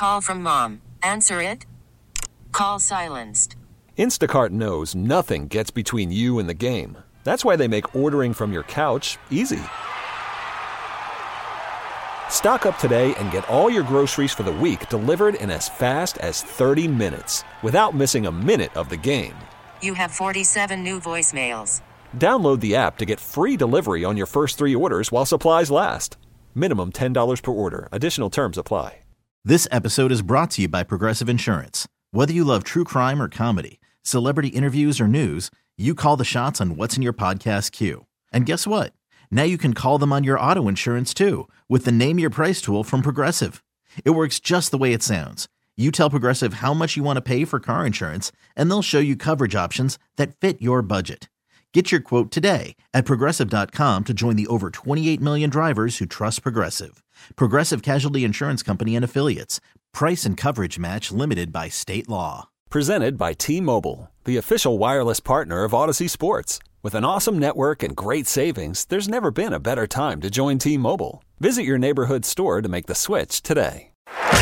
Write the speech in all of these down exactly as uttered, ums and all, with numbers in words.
Call from mom. Answer it. Call silenced. Instacart knows nothing gets between you and the game. That's why they make ordering from your couch easy. Stock up today and get all your groceries for the week delivered in as fast as thirty minutes without missing a minute of the game. You have forty-seven new voicemails. Download the app to get free delivery on your first three orders while supplies last. Minimum ten dollars per order. Additional terms apply. This episode is brought to you by Progressive Insurance. Whether you love true crime or comedy, celebrity interviews or news, you call the shots on what's in your podcast queue. And guess what? Now you can call them on your auto insurance too with the Name Your Price tool from Progressive. It works just the way it sounds. You tell Progressive how much you want to pay for car insurance, and they'll show you coverage options that fit your budget. Get your quote today at Progressive dot com to join the over twenty-eight million drivers who trust Progressive. Progressive Casualty Insurance Company and Affiliates. Price and coverage match limited by state law. Presented by T-Mobile, the official wireless partner of Odyssey Sports. With an awesome network and great savings, there's never been a better time to join T-Mobile. Visit your neighborhood store to make the switch today.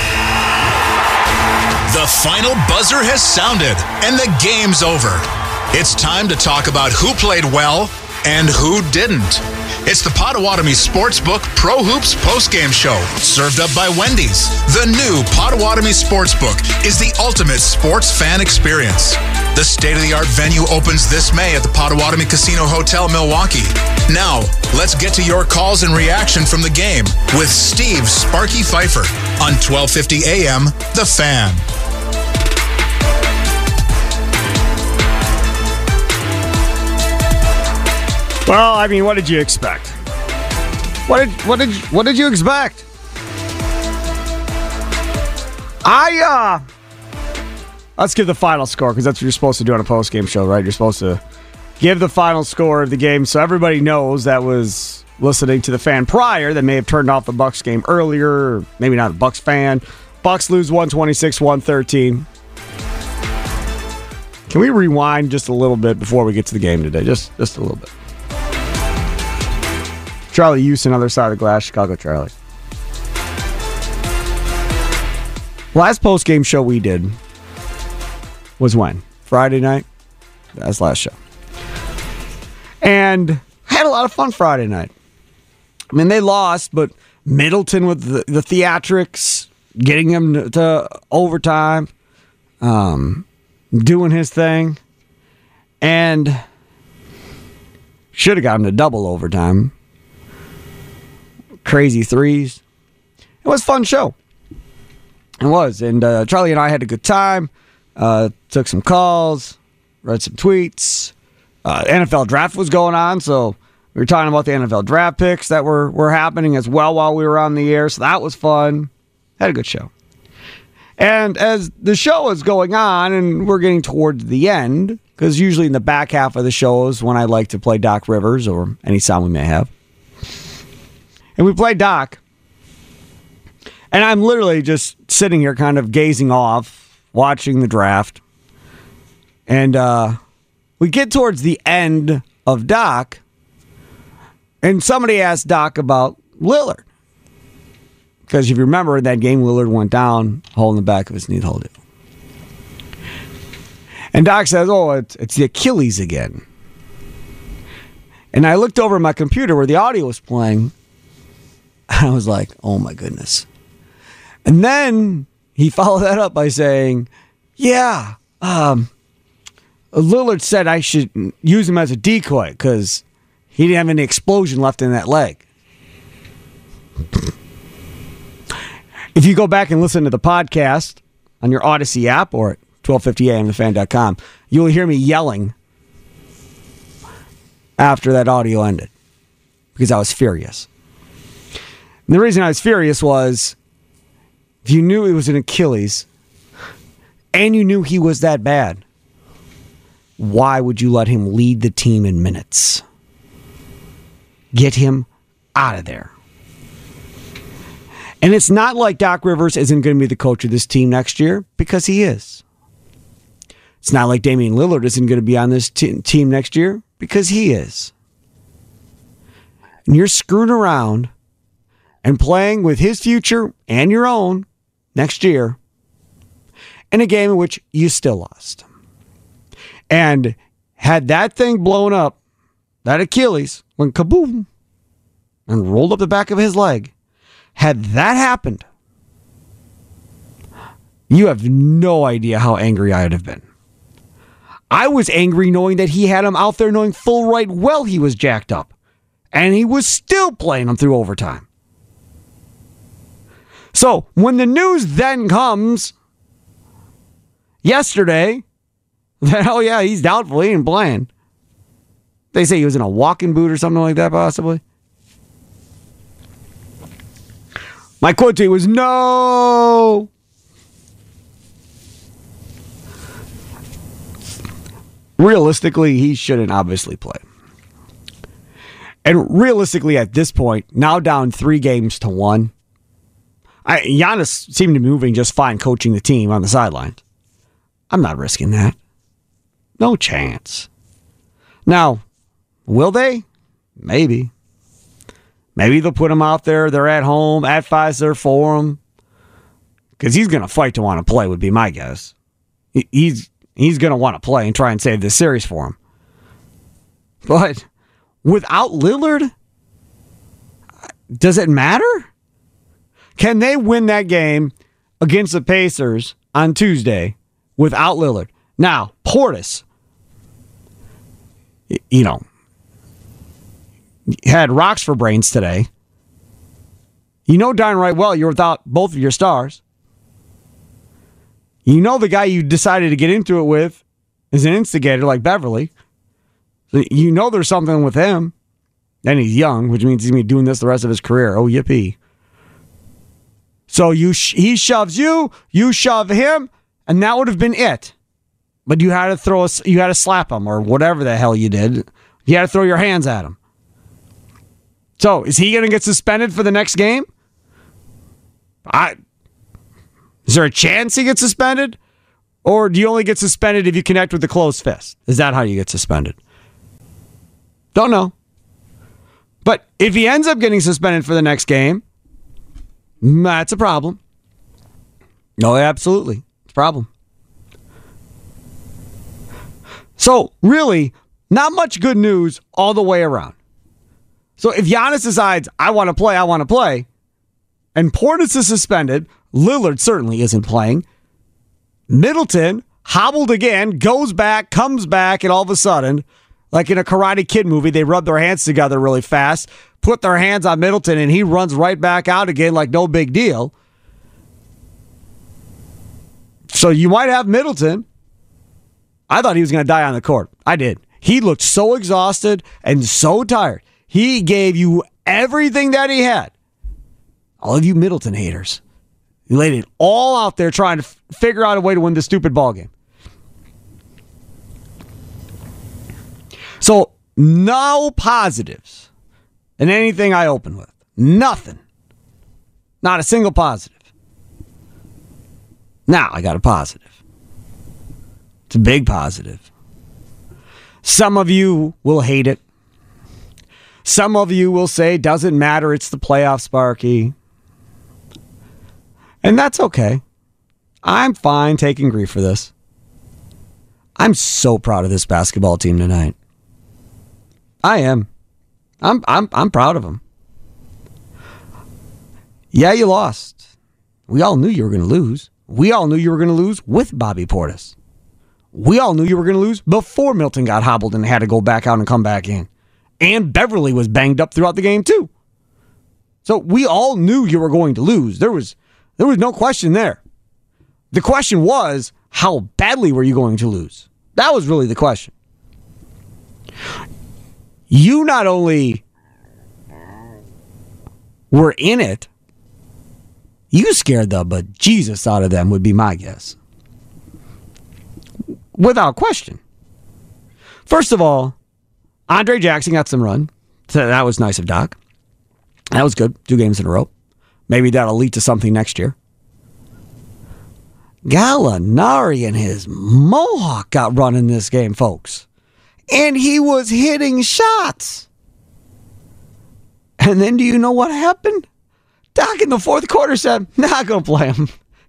The final buzzer has sounded, and the game's over. It's time to talk about who played well and who didn't. It's the Potawatomi Sportsbook Pro Hoops postgame show, served up by Wendy's. The new Potawatomi Sportsbook is the ultimate sports fan experience. The state-of-the-art venue opens this May at the Potawatomi Casino Hotel, Milwaukee. Now, let's get to your calls and reaction from the game with Steve Sparky Pfeiffer on twelve fifty A M The Fan. Well, I mean, what did you expect? What did what did what did you expect? I uh let's give the final score, because that's what you're supposed to do on a post-game show, right? You're supposed to give the final score of the game so everybody knows that was listening to the Fan prior that may have turned off the Bucks game earlier, or maybe not a Bucks fan. Bucks lose one twenty-six one thirteen. Can we rewind just a little bit before we get to the game today? Just just a little bit. Charlie Houston, other side of the glass, Chicago Charlie. Last post-game show we did was when? Friday night? That's last show. And had a lot of fun Friday night. I mean, they lost, but Middleton with the, the theatrics, getting them to, to overtime, um, doing his thing, and should have gotten to double overtime. Crazy threes. It was a fun show. It was. And uh, Charlie and I had a good time. Uh, took some calls. Read some tweets. Uh, N F L draft was going on, so we were talking about the N F L draft picks that were, were happening as well while we were on the air, so that was fun. Had a good show. And as the show is going on, and we're getting towards the end, because usually in the back half of the show is when I like to play Doc Rivers or any sound we may have. And we played Doc. And I'm literally just sitting here kind of gazing off, watching the draft. And uh, we get towards the end of Doc, and somebody asked Doc about Lillard. Because if you remember, in that game, Lillard went down, hole in the back of his knee, hold it. And Doc says, oh, it's, it's the Achilles again. And I looked over at my computer where the audio was playing, and I was like, oh my goodness. And then he followed that up by saying, yeah, um, Lillard said I should use him as a decoy because he didn't have any explosion left in that leg. If you go back and listen to the podcast on your Odyssey app or at twelve fifty A M the fan dot com, you'll hear me yelling after that audio ended because I was furious. And the reason I was furious was if you knew it was an Achilles and you knew he was that bad, why would you let him lead the team in minutes? Get him out of there. And it's not like Doc Rivers isn't going to be the coach of this team next year, because he is. It's not like Damian Lillard isn't going to be on this t- team next year, because he is. And you're screwing around and playing with his future and your own next year in a game in which you still lost. And had that thing blown up, that Achilles went kaboom and rolled up the back of his leg, had that happened, you have no idea how angry I'd have been. I was angry knowing that he had him out there knowing full right well he was jacked up. And he was still playing him through overtime. So when the news then comes yesterday that, oh yeah, he's doubtful, he ain't playing. They say he was in a walking boot or something like that, possibly. My quote to you was, no. Realistically, he shouldn't obviously play. And realistically, at this point, now down three games to one, I, Giannis seemed to be moving just fine coaching the team on the sidelines. I'm not risking that. No chance. Now, will they? Maybe. Maybe they'll put him out there. They're at home. At Fiserv Forum. Because he's going to fight to want to play, would be my guess. He, he's he's going to want to play and try and save this series for him. But without Lillard, does it matter? Can they win that game against the Pacers on Tuesday without Lillard? Now, Portis, you know, had rocks for brains today. You know darn right well you're without both of your stars. You know the guy you decided to get into it with is an instigator like Beverly. So you know there's something with him. And he's young, which means he's going to be doing this the rest of his career. Oh, yippee. So you sh- he shoves you, you shove him, and that would have been it. But you had to throw a, you had to slap him or whatever the hell you did. You had to throw your hands at him. So is he going to get suspended for the next game? I. Is there a chance he gets suspended? Or do you only get suspended if you connect with the closed fist? Is that how you get suspended? Don't know. But if he ends up getting suspended for the next game, that's a problem. No, absolutely. It's a problem. So, really, not much good news all the way around. So, if Giannis decides, I want to play, I want to play, and Portis is suspended, Lillard certainly isn't playing. Middleton, hobbled again, goes back, comes back, and all of a sudden, like in a Karate Kid movie, they rub their hands together really fast, put their hands on Middleton, and he runs right back out again like no big deal. So you might have Middleton. I thought he was going to die on the court. I did. He looked so exhausted and so tired. He gave you everything that he had. All of you Middleton haters. He laid it all out there trying to f- figure out a way to win this stupid ball game. So, no positives in anything I open with. Nothing. Not a single positive. Now, I got a positive. It's a big positive. Some of you will hate it. Some of you will say, doesn't matter, it's the playoff, Sparky. And that's okay. I'm fine taking grief for this. I'm so proud of this basketball team tonight. I am. I'm I'm I'm proud of them. Yeah, you lost. We all knew you were going to lose. We all knew you were going to lose with Bobby Portis. We all knew you were going to lose before Milton got hobbled and had to go back out and come back in. And Beverly was banged up throughout the game too. So we all knew you were going to lose. There was there was no question there. The question was, how badly were you going to lose? That was really the question. You not only were in it, you scared the bejesus out of them, would be my guess. Without question. First of all, Andre Jackson got some run. So that was nice of Doc. That was good. Two games in a row. Maybe that'll lead to something next year. Gallinari and his mohawk got run in this game, folks. And he was hitting shots. And then do you know what happened? Doc in the fourth quarter said, not going to play him.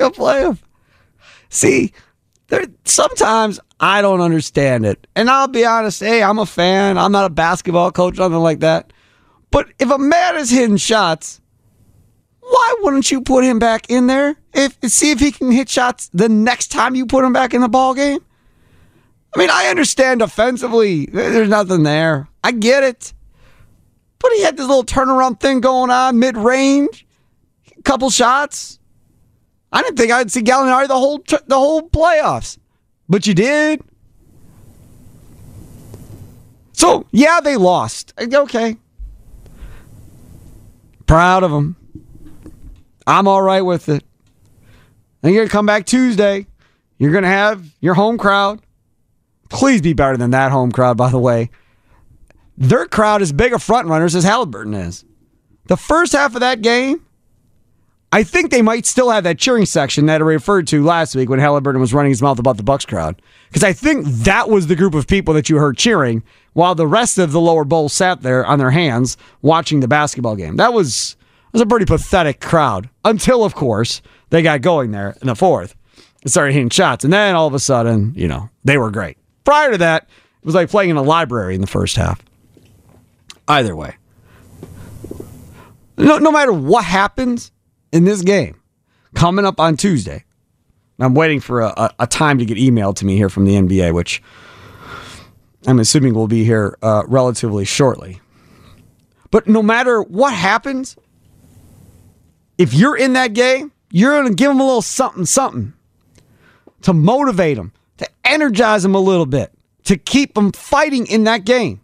going to play him. See, there, sometimes I don't understand it. And I'll be honest, hey, I'm a fan. I'm not a basketball coach, nothing like that. But if a man is hitting shots, why wouldn't you put him back in there? If see if he can hit shots the next time you put him back in the ball game? I mean, I understand offensively, there's nothing there. I get it. But he had this little turnaround thing going on, mid-range, a couple shots. I didn't think I'd see Gallinari the whole the whole playoffs. But you did. So, yeah, they lost. Okay. Proud of them. I'm all right with it. And you're going to come back Tuesday. You're going to have your home crowd. Please be better than that home crowd, by the way. Their crowd is big of front runners as Halliburton is. The first half of that game, I think they might still have that cheering section that I referred to last week when Halliburton was running his mouth about the Bucks crowd. Because I think that was the group of people that you heard cheering while the rest of the lower bowl sat there on their hands watching the basketball game. That was, was a pretty pathetic crowd. Until, of course, they got going there in the fourth and started hitting shots. And then all of a sudden, you know, they were great. Prior to that, it was like playing in a library in the first half. Either way. No, no matter what happens in this game, coming up on Tuesday, I'm waiting for a, a, a time to get emailed to me here from the N B A, which I'm assuming will be here uh, relatively shortly. But no matter what happens, if you're in that game, you're going to give them a little something, something to motivate them, to energize them a little bit, to keep them fighting in that game.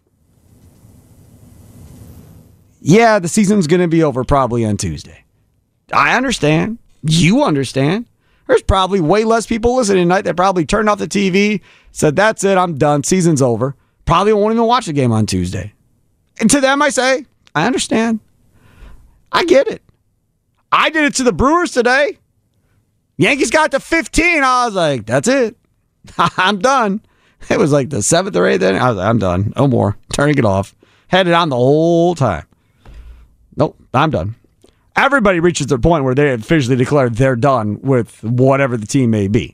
Yeah, the season's going to be over probably on Tuesday. I understand. You understand. There's probably way less people listening tonight that probably turned off the T V, said, that's it, I'm done, season's over. Probably won't even watch the game on Tuesday. And to them I say, I understand. I get it. I did it to the Brewers today. Yankees got to fifteen. I was like, that's it. I'm done. It was like the seventh or eighth inning. I was like, I'm done. No more. Turning it off. Had it on the whole time. Nope, I'm done. Everybody reaches their point where they officially declare they're done with whatever the team may be.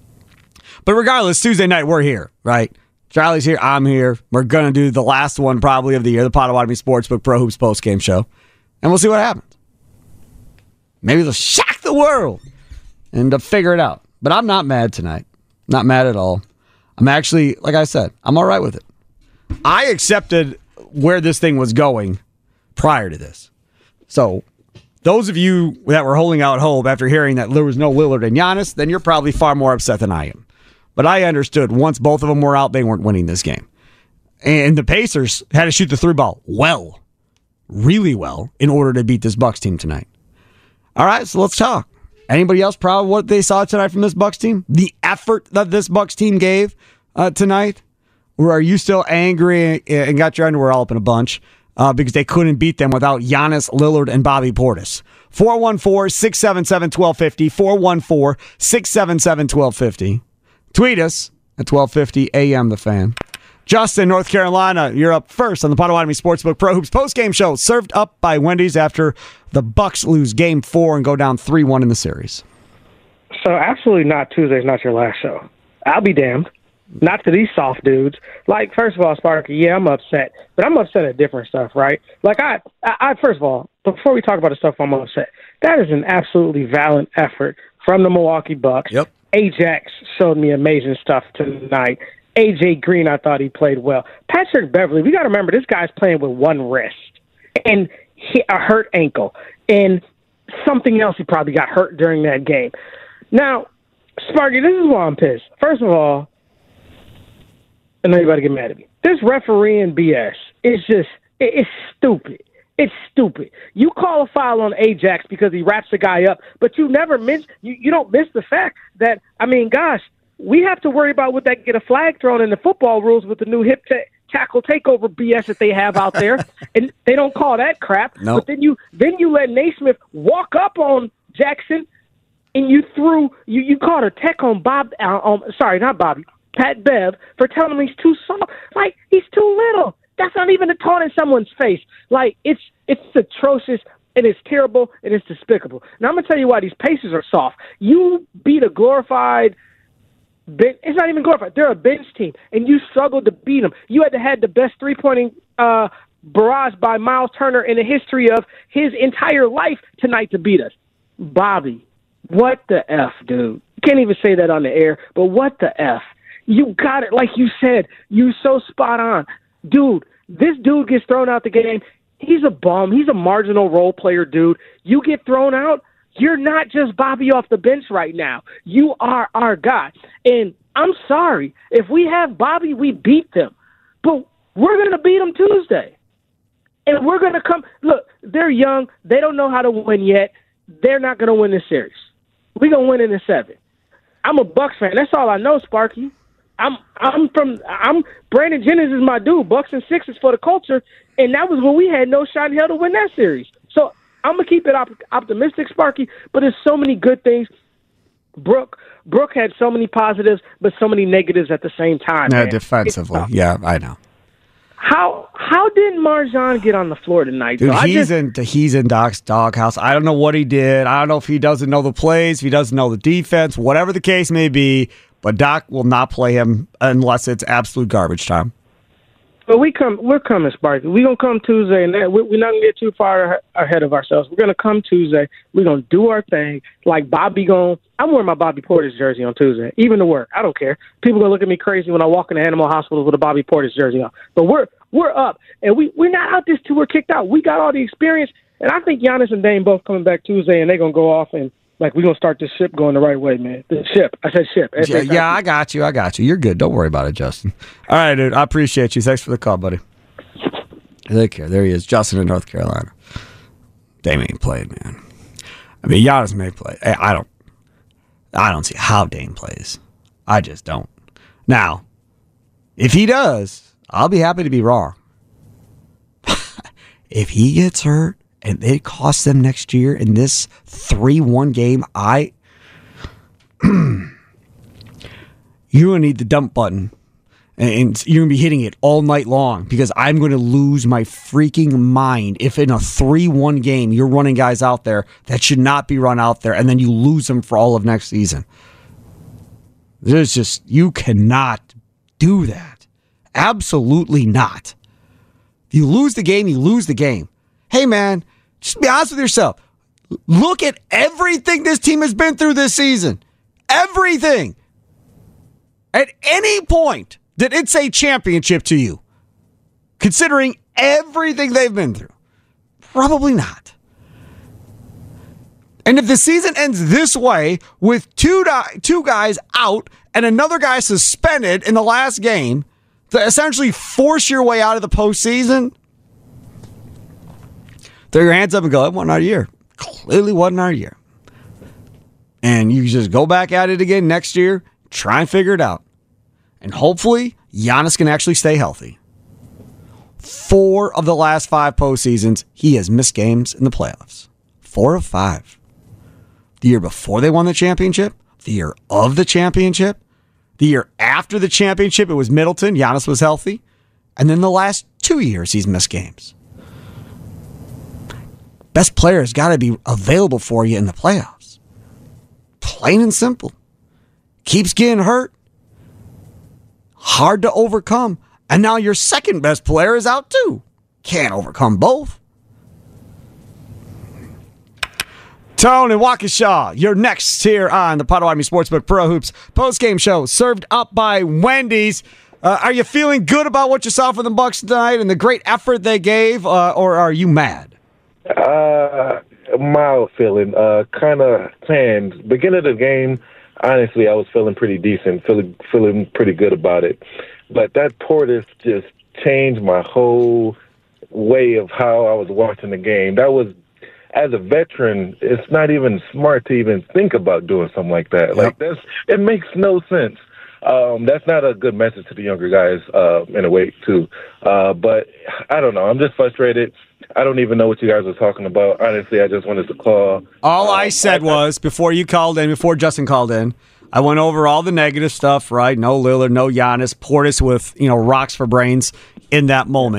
But regardless, Tuesday night, we're here, right? Charlie's here, I'm here. We're going to do the last one probably of the year, the Potawatomi Sportsbook Pro Hoops postgame show. And we'll see what happens. Maybe they'll shock the world and to figure it out. But I'm not mad tonight. Not mad at all. I'm actually, like I said, I'm all right with it. I accepted where this thing was going prior to this. So, those of you that were holding out hope after hearing that there was no Lillard and Giannis, then you're probably far more upset than I am. But I understood once both of them were out, they weren't winning this game. And the Pacers had to shoot the three ball well, really well, in order to beat this Bucks team tonight. All right, so let's talk. Anybody else proud of what they saw tonight from this Bucks team? The effort that this Bucks team gave uh, tonight? Or are you still angry and got your underwear all up in a bunch? Uh, because they couldn't beat them without Giannis, Lillard, and Bobby Portis. four one four, six seven seven, one two five zero. four one four, six seven seven, one two five zero. Tweet us at twelve fifty A M The Fan. Justin, North Carolina, you're up first on the Potawatomi Sportsbook Pro Hoops postgame show, served up by Wendy's after the Bucks lose game four and go down three one in the series. So absolutely not. Tuesday's not your last show. I'll be damned. Not to these soft dudes. Like, first of all, Sparky, yeah, I'm upset. But I'm upset at different stuff, right? Like, I, I, I first of all, before we talk about the stuff I'm upset, that is an absolutely valiant effort from the Milwaukee Bucks. Yep. Ajax showed me amazing stuff tonight. A J Green, I thought he played well. Patrick Beverly, we got to remember, this guy's playing with one wrist and he, a hurt ankle. And something else he probably got hurt during that game. Now, Sparky, this is why I'm pissed. First of all, I know you're about to get mad at me. This refereeing B S is just, it's stupid. It's stupid. You call a foul on Ajax because he wraps the guy up, but you never miss, you, you don't miss the fact that, I mean, gosh, we have to worry about would that get a flag thrown in the football rules with the new hip ta- tackle takeover B S that they have out there, and they don't call that crap. Nope. But then you then you let Naismith walk up on Jackson, and you threw you, you called a tech on Bob. Uh, on, sorry, not Bobby. Pat Bev for telling him he's too soft. Like, he's too little. That's not even a taunt in someone's face. Like, it's it's atrocious. and it's terrible, and it's despicable. Now, I'm going to tell you why these Pacers are soft. You beat a glorified bench. It's not even glorified. They're a bench team, and you struggled to beat them. You had to have the best three-pointing uh, barrage by Miles Turner in the history of his entire life tonight to beat us. Bobby, what the F, dude? You can't even say that on the air, but what the F? You got it. Like you said, you so spot on. Dude, this dude gets thrown out the game. He's a bum. He's a marginal role player, dude. You get thrown out, you're not just Bobby off the bench right now. You are our guy. And I'm sorry. If we have Bobby, we beat them. But we're going to beat them Tuesday. And we're going to come. Look, they're young. They don't know how to win yet. They're not going to win this series. We're going to win in the seven. I'm a Bucks fan. That's all I know, Sparky. I'm I'm from I'm Brandon Jennings is my dude. Bucks and sixes for the culture, and that was when we had no shot in hell to win that series. So I'm gonna keep it op- optimistic, Sparky. But there's so many good things. Brooke Brooke had so many positives, but so many negatives at the same time. No, man. defensively, yeah, I know. How how did Marjan get on the floor tonight? Dude, though? he's just, in he's in Doc's doghouse. I don't know what he did. I don't know if he doesn't know the plays, if he doesn't know the defense, whatever the case may be. But Doc will not play him unless it's absolute garbage time. But we come, we're coming, Sparky. We're going to come Tuesday, and that, we're not going to get too far ahead of ourselves. We're going to come Tuesday. We're going to do our thing. Like Bobby going, I'm wearing my Bobby Portis jersey on Tuesday, even to work. I don't care. People going to look at me crazy when I walk into animal hospitals with a Bobby Portis jersey on. But we're we're up, and we, we're not out this till we're kicked out. We got all the experience, and I think Giannis and Dame both coming back Tuesday, and they're going to go off and, like, we're going to start this ship going the right way, man. The ship. I said ship. Yeah, yeah, I got you. I got you. You're good. Don't worry about it, Justin. All right, dude. I appreciate you. Thanks for the call, buddy. Take care. There he is. Justin in North Carolina. Dame ain't played, man. I mean, Giannis may play. I don't I don't see how Dame plays. I just don't. Now, if he does, I'll be happy to be wrong. If he gets hurt, and it costs them next year in this three one game, I you're going to need the dump button. And you're going to be hitting it all night long because I'm going to lose my freaking mind if in a three one game you're running guys out there that should not be run out there and then you lose them for all of next season. There's just, you cannot do that. Absolutely not. If you lose the game, you lose the game. Hey, man, just be honest with yourself. Look at everything this team has been through this season. Everything. At any point, did it say championship to you? Considering everything they've been through. Probably not. And if the season ends this way, with two, di- two guys out and another guy suspended in the last game to essentially force your way out of the postseason, throw your hands up and go, it wasn't our year. Clearly wasn't our year. And you just go back at it again next year, try and figure it out. And hopefully, Giannis can actually stay healthy. Four of the last five postseasons, he has missed games in the playoffs. Four of five. The year before they won the championship, the year of the championship, the year after the championship, it was Middleton. Giannis was healthy. And then the last two years, he's missed games. Best player has got to be available for you in the playoffs. Plain and simple. Keeps getting hurt. Hard to overcome. And now your second best player is out too. Can't overcome both. Tone and Waukesha, you're next here on the Potawatomi Sportsbook Pro Hoops postgame show, served up by Wendy's. Uh, are you feeling good about what you saw from the Bucks tonight and the great effort they gave, uh, or are you mad? Uh, mild feeling, uh, kind of tan. Beginning of the game, honestly, I was feeling pretty decent, feeling feeling pretty good about it. But that Portis just changed my whole way of how I was watching the game. That was, as a veteran, it's not even smart to even think about doing something like that. Yep. Like that's, it makes no sense. Um, that's not a good message to the younger guys, uh, in a way too. Uh, but I don't know. I'm just frustrated. I don't even know what you guys are talking about. Honestly, I just wanted to call. All uh, I said I, was, before you called in, before Justin called in, I went over all the negative stuff, right? No Lillard, no Giannis, Portis with, you know, rocks for brains in that moment.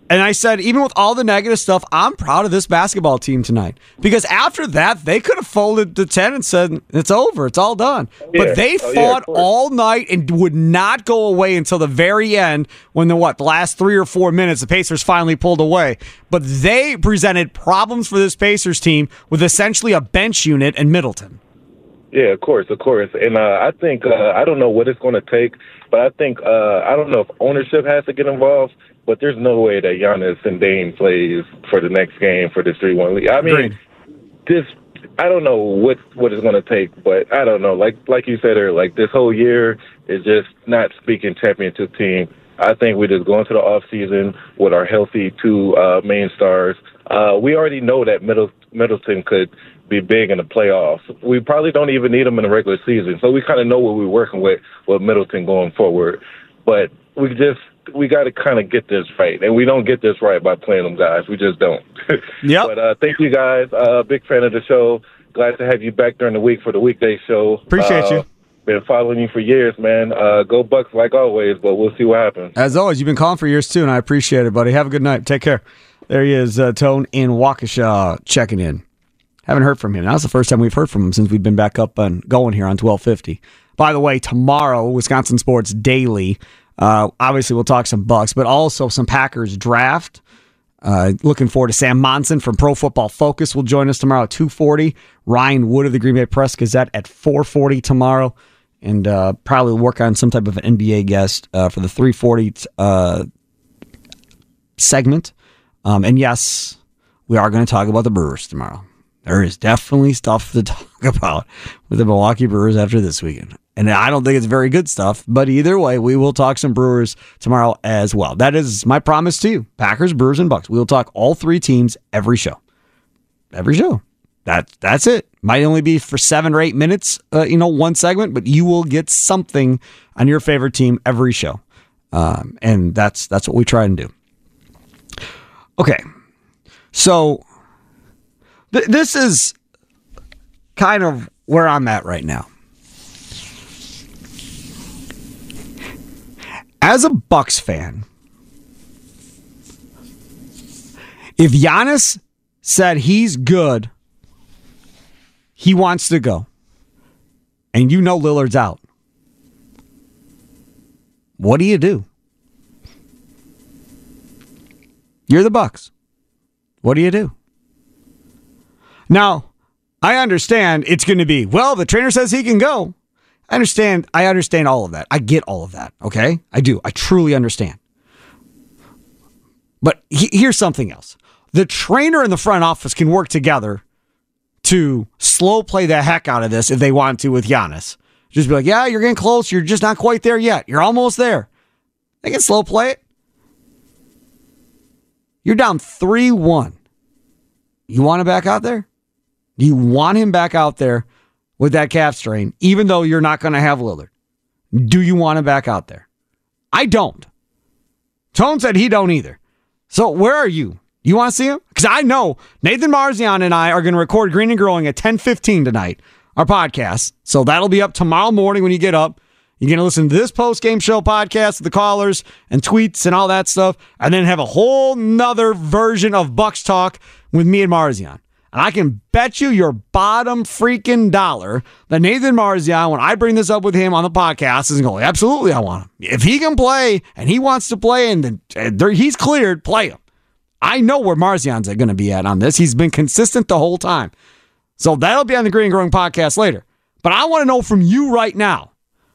And I said, even with all the negative stuff, I'm proud of this basketball team tonight. Because after that, they could have folded to ten and said, it's over, it's all done. Yeah. But they oh, fought yeah, all night and would not go away until the very end when the, what, the last three or four minutes, the Pacers finally pulled away. But they presented problems for this Pacers team with essentially a bench unit and Middleton. Yeah, of course, of course. And uh, I think, uh, I don't know what it's going to take, but I think, uh, I don't know if ownership has to get involved, but there's no way that Giannis and Dame plays for the next game for this three one lead. I mean, Agreed. this, I don't know what, what it's going to take, but I don't know. Like like you said earlier, like this whole year is just not speaking championship team. I think we just go into the offseason with our healthy two uh, main stars. Uh, we already know that Middle, Middleton could be big in the playoffs. We probably don't even need him in the regular season, so we kind of know what we're working with with Middleton going forward. But we just we got to kind of get this right, and we don't get this right by playing them guys. We just don't. Yep. But uh, thank you guys. Uh, big fan of the show. Glad to have you back during the week for the weekday show. Appreciate uh, you. Been following you for years, man. Uh, go Bucks like always, but we'll see what happens. As always, you've been calling for years too, and I appreciate it, buddy. Have a good night. Take care. There he is, uh, Tone in Waukesha checking in. Haven't heard from him. That was the first time we've heard from him since we've been back up and going here on twelve fifty. By the way, tomorrow, Wisconsin Sports Daily. Uh, obviously, we'll talk some Bucks, but also some Packers draft. Uh, looking forward to Sam Monson from Pro Football Focus will join us tomorrow at two forty. Ryan Wood of the Green Bay Press Gazette at four forty tomorrow. And uh, probably work on some type of an N B A guest uh, for the three forty uh, segment. Um, and yes, we are going to talk about the Brewers tomorrow. There is definitely stuff to talk about with the Milwaukee Brewers after this weekend. And I don't think it's very good stuff, but either way, we will talk some Brewers tomorrow as well. That is my promise to you. Packers, Brewers, and Bucks. We will talk all three teams every show. Every show. That, that's it. Might only be for seven or eight minutes, uh, you know, one segment, but you will get something on your favorite team every show. Um, and that's that's what we try and do. Okay. So th- this is kind of where I'm at right now. As a Bucks fan, if Giannis said he's good, he wants to go, and you know Lillard's out, what do you do? You're the Bucks. What do you do? Now, I understand it's going to be, well, the trainer says he can go. I understand. I understand all of that. I get all of that. Okay? I do. I truly understand. But he, here's something else. The trainer and the front office can work together to slow play the heck out of this if they want to with Giannis. Just be like, yeah, you're getting close. You're just not quite there yet. You're almost there. They can slow play it. You're down three one. You want him back out there? Do you want him back out there with that calf strain, even though you're not going to have Lillard? Do you want him back out there? I don't. Tone said he don't either. So where are you? You want to see him? Because I know Nathan Marzian and I are going to record Green and Growing at ten fifteen tonight, our podcast. So that'll be up tomorrow morning when you get up. You're going to listen to this post-game show podcast with the callers and tweets and all that stuff, and then have a whole nother version of Bucks Talk with me and Marzian. And I can bet you your bottom freaking dollar that Nathan Marzian, when I bring this up with him on the podcast, is going to go, absolutely, I want him. If he can play and he wants to play and, and he's cleared, play him. I know where Marzian's going to be at on this. He's been consistent the whole time. So that'll be on the Green and Growing podcast later. But I want to know from you right now,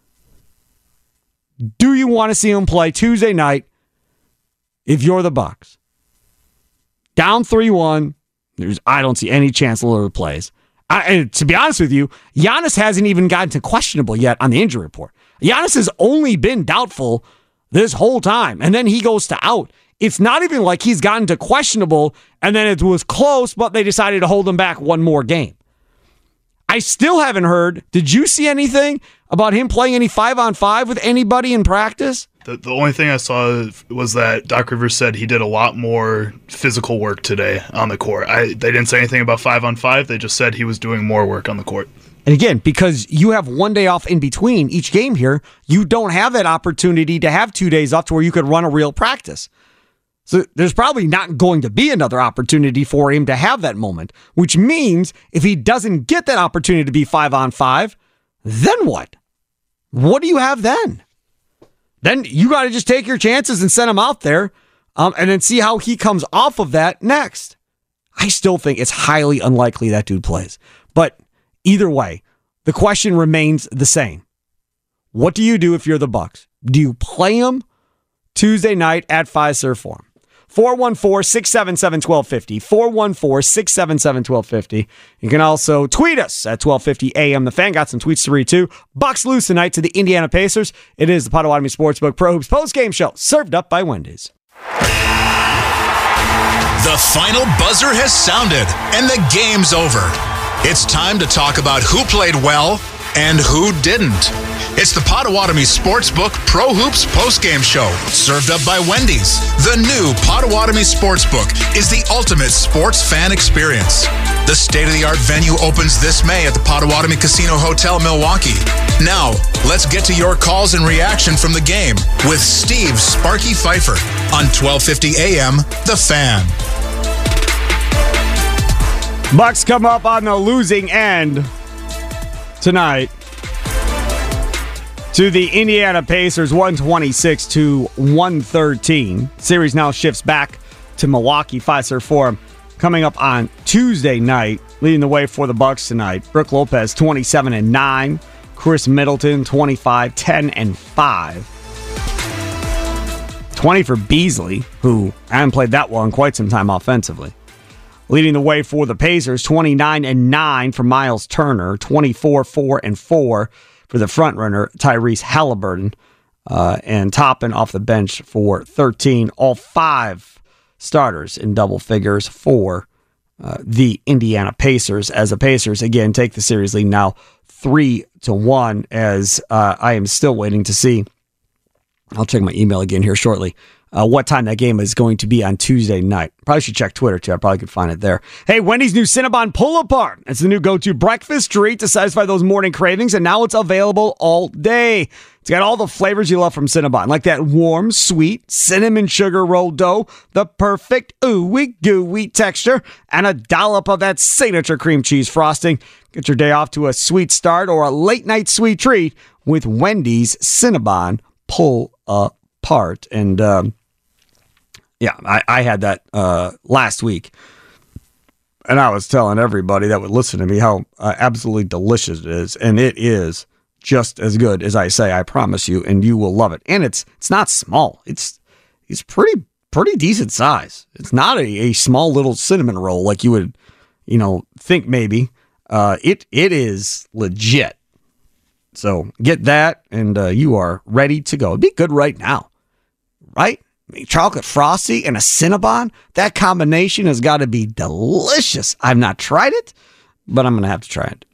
do you want to see him play Tuesday night if you're the Bucks? Down three one. There's, I don't see any chance Lillard plays. I, and to be honest with you, Giannis hasn't even gotten to questionable yet on the injury report. Giannis has only been doubtful this whole time, and then he goes to out. It's not even like he's gotten to questionable, and then it was close, but they decided to hold him back one more game. I still haven't heard. Did you see anything about him playing any five-on-five with anybody in practice? The, the only thing I saw was that Doc Rivers said he did a lot more physical work today on the court. I, they didn't say anything about five-on-five. They just said he was doing more work on the court. And again, because you have one day off in between each game here, you don't have that opportunity to have two days off to where you could run a real practice. So there's probably not going to be another opportunity for him to have that moment, which means if he doesn't get that opportunity to be five on five, then what? What do you have then? Then you got to just take your chances and send him out there um, and then see how he comes off of that next. I still think it's highly unlikely that dude plays. But either way, the question remains the same. What do you do if you're the Bucks? Do you play him Tuesday night at Fiserv Forum? four one four, six seven seven, one two five zero. four one four, six seven seven, one two five zero. You can also tweet us at twelve fifty A M. The Fan got some tweets to read too. Bucks lose tonight to the Indiana Pacers. It is the Potawatomi Sportsbook Pro Hoops postgame show, served up by Wendy's. The final buzzer has sounded, and the game's over. It's time to talk about who played well and who didn't. It's the Potawatomi Sportsbook Pro Hoops postgame show, served up by Wendy's. The new Potawatomi Sportsbook is the ultimate sports fan experience. The state-of-the-art venue opens this May at the Potawatomi Casino Hotel, Milwaukee. Now, let's get to your calls and reaction from the game with Steve Sparky Pfeiffer on twelve fifty A M, The Fan. Bucks come up on the losing end tonight to the Indiana Pacers, one twenty-six to one thirteen. Series now shifts back to Milwaukee. Fiserv Forum coming up on Tuesday night. Leading the way for the Bucks tonight, Brook Lopez, twenty-seven and nine. Chris Middleton, twenty-five, ten and five. twenty for Beasley, who hasn't played that well in quite some time offensively. Leading the way for the Pacers, twenty-nine and nine for Miles Turner, twenty-four, four and four for the frontrunner Tyrese Halliburton, uh, and topping off the bench for thirteen, all five starters in double figures for uh, the Indiana Pacers, as the Pacers, again, take the series lead now three to one, as uh, I am still waiting to see. I'll check my email again here shortly. Uh, what time that game is going to be on Tuesday night. Probably should check Twitter, too. I probably could find it there. Hey, Wendy's new Cinnabon Pull-Apart. It's the new go-to breakfast treat to satisfy those morning cravings, and now it's available all day. It's got all the flavors you love from Cinnabon, like that warm, sweet, cinnamon sugar rolled dough, the perfect ooey gooey texture, and a dollop of that signature cream cheese frosting. Get your day off to a sweet start or a late-night sweet treat with Wendy's Cinnabon Pull-Apart. And, um... Yeah, I, I had that uh, last week, and I was telling everybody that would listen to me how uh, absolutely delicious it is, and it is just as good as I say, I promise you, and you will love it. And it's it's not small; it's it's pretty pretty decent size. It's not a, a small little cinnamon roll like you would, you know, think maybe. Uh, it it is legit. So get that, and uh, you are ready to go. It'd be good right now, right? Chocolate Frosty and a Cinnabon, that combination has got to be delicious. I've not tried it, but I'm going to have to try it.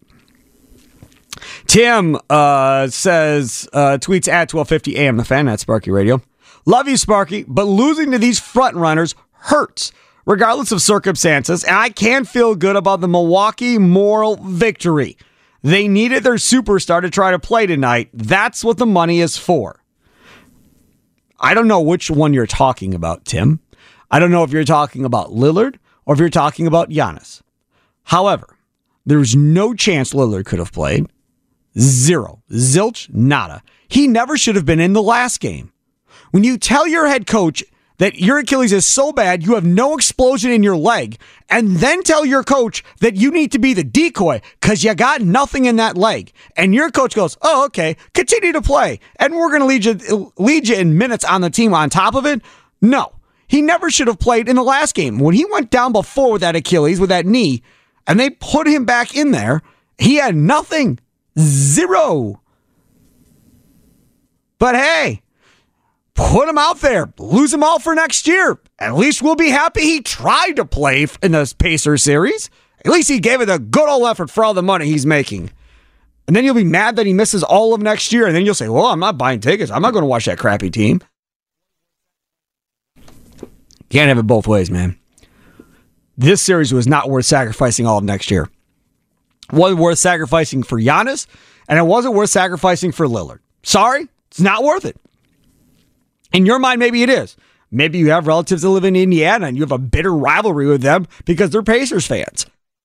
Tim uh, says, uh, tweets at twelve fifty A M, the Fan, at Sparky Radio. Love you, Sparky, but losing to these front runners hurts, regardless of circumstances, and I can't feel good about the Milwaukee moral victory. They needed their superstar to try to play tonight. That's what the money is for. I don't know which one you're talking about, Tim. I don't know if you're talking about Lillard or if you're talking about Giannis. However, there's no chance Lillard could have played. Zero. Zilch. Nada. He never should have been in the last game. When you tell your head coach that your Achilles is so bad you have no explosion in your leg, and then tell your coach that you need to be the decoy because you got nothing in that leg, and your coach goes, oh, okay, continue to play, and we're going to lead you, lead you in minutes on the team on top of it. No, he never should have played in the last game. When he went down before with that Achilles, with that knee, and they put him back in there, he had nothing. Zero. But hey, put him out there. Lose him all for next year. At least we'll be happy he tried to play in the Pacers series. At least he gave it a good old effort for all the money he's making. And then you'll be mad that he misses all of next year. And then you'll say, well, I'm not buying tickets. I'm not going to watch that crappy team. Can't have it both ways, man. This series was not worth sacrificing all of next year. It wasn't worth sacrificing for Giannis, and it wasn't worth sacrificing for Lillard. Sorry, it's not worth it. In your mind, maybe it is. Maybe you have relatives that live in Indiana and you have a bitter rivalry with them because they're Pacers fans.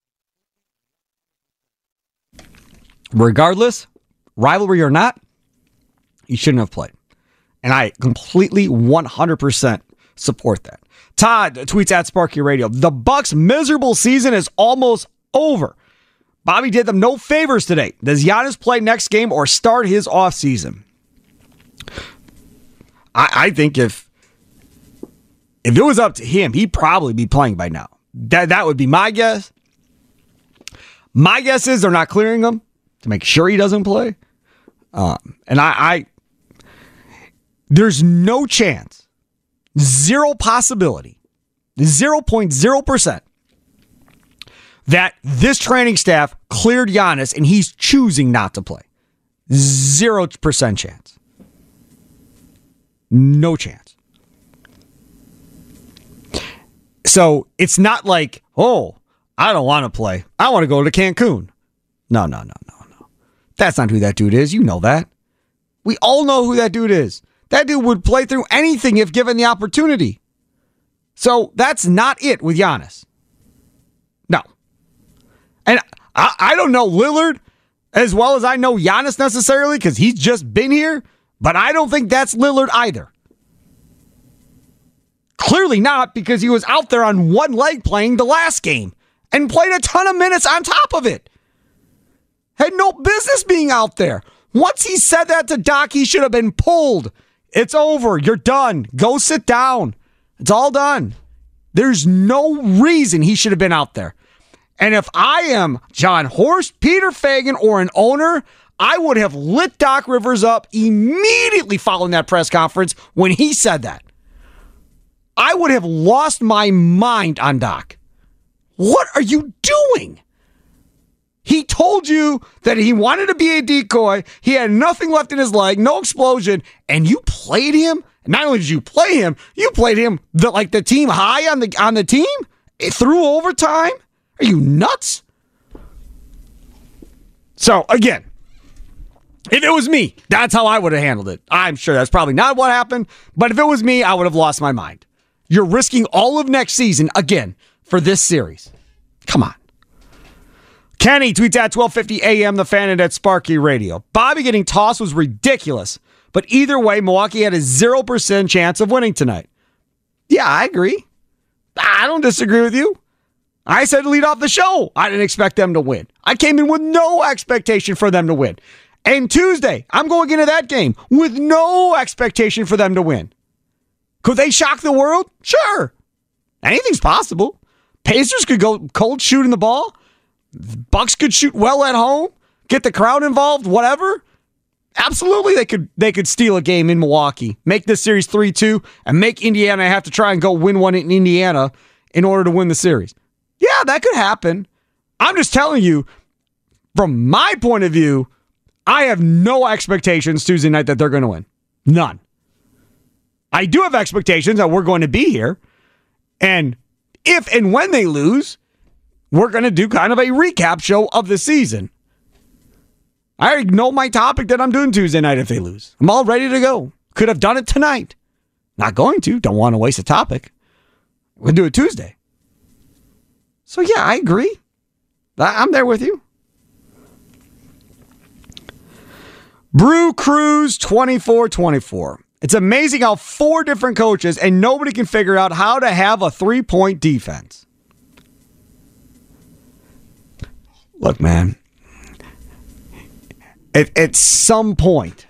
Regardless, rivalry or not, you shouldn't have played. And I completely one hundred percent support that. Todd tweets at Sparky Radio, the Bucks' miserable season is almost over. Bobby did them no favors today. Does Giannis play next game or start his offseason? I, I think if if it was up to him, he'd probably be playing by now. That that would be my guess. My guess is they're not clearing him to make sure he doesn't play. Um, and I, I, there's no chance, zero possibility, zero point zero percent that this training staff cleared Giannis and he's choosing not to play. Zero percent chance. No chance. So it's not like, oh, I don't want to play. I want to go to Cancun. No, no, no, no, no. That's not who that dude is. You know that. We all know who that dude is. That dude would play through anything if given the opportunity. So that's not it with Giannis. No. And I, I don't know Lillard as well as I know Giannis necessarily because he's just been here, but I don't think that's Lillard either. Clearly not, because he was out there on one leg playing the last game and played a ton of minutes on top of it. Had no business being out there. Once he said that to Doc, he should have been pulled. It's over. You're done. Go sit down. It's all done. There's no reason he should have been out there. And if I am John Horst, Peter Feigin, or an owner, I would have lit Doc Rivers up immediately following that press conference when he said that. I would have lost my mind on Doc. What are you doing? He told you that he wanted to be a decoy. He had nothing left in his leg, no explosion, and you played him? Not only did you play him, you played him the, like the team high on the on the team through overtime? Are you nuts? So, again, if it was me, that's how I would have handled it. I'm sure that's probably not what happened, but if it was me, I would have lost my mind. You're risking all of next season, again, for this series. Come on. Kenny tweets at twelve fifty a.m. The Fan and at Sparky Radio. Bobby getting tossed was ridiculous, but either way, Milwaukee had a zero percent chance of winning tonight. Yeah, I agree. I don't disagree with you. I said to lead off the show, I didn't expect them to win. I came in with no expectation for them to win. And Tuesday, I'm going into that game with no expectation for them to win. Could they shock the world? Sure. Anything's possible. Pacers could go cold shooting the ball. Bucks could shoot well at home. Get the crowd involved, whatever. Absolutely, they could they could steal a game in Milwaukee, make this series three two, and make Indiana have to try and go win one in Indiana in order to win the series. Yeah, that could happen. I'm just telling you, from my point of view, I have no expectations Tuesday night that they're going to win. None. I do have expectations that we're going to be here. And if and when they lose, we're going to do kind of a recap show of the season. I already know my topic that I'm doing Tuesday night if they lose. I'm all ready to go. Could have done it tonight. Not going to. Don't want to waste a topic. We'll do it Tuesday. So yeah, I agree. I'm there with you. Brew Cruise twenty-four twenty-four. It's amazing how four different coaches and nobody can figure out how to have a three-point defense. Look, man. At, at some point,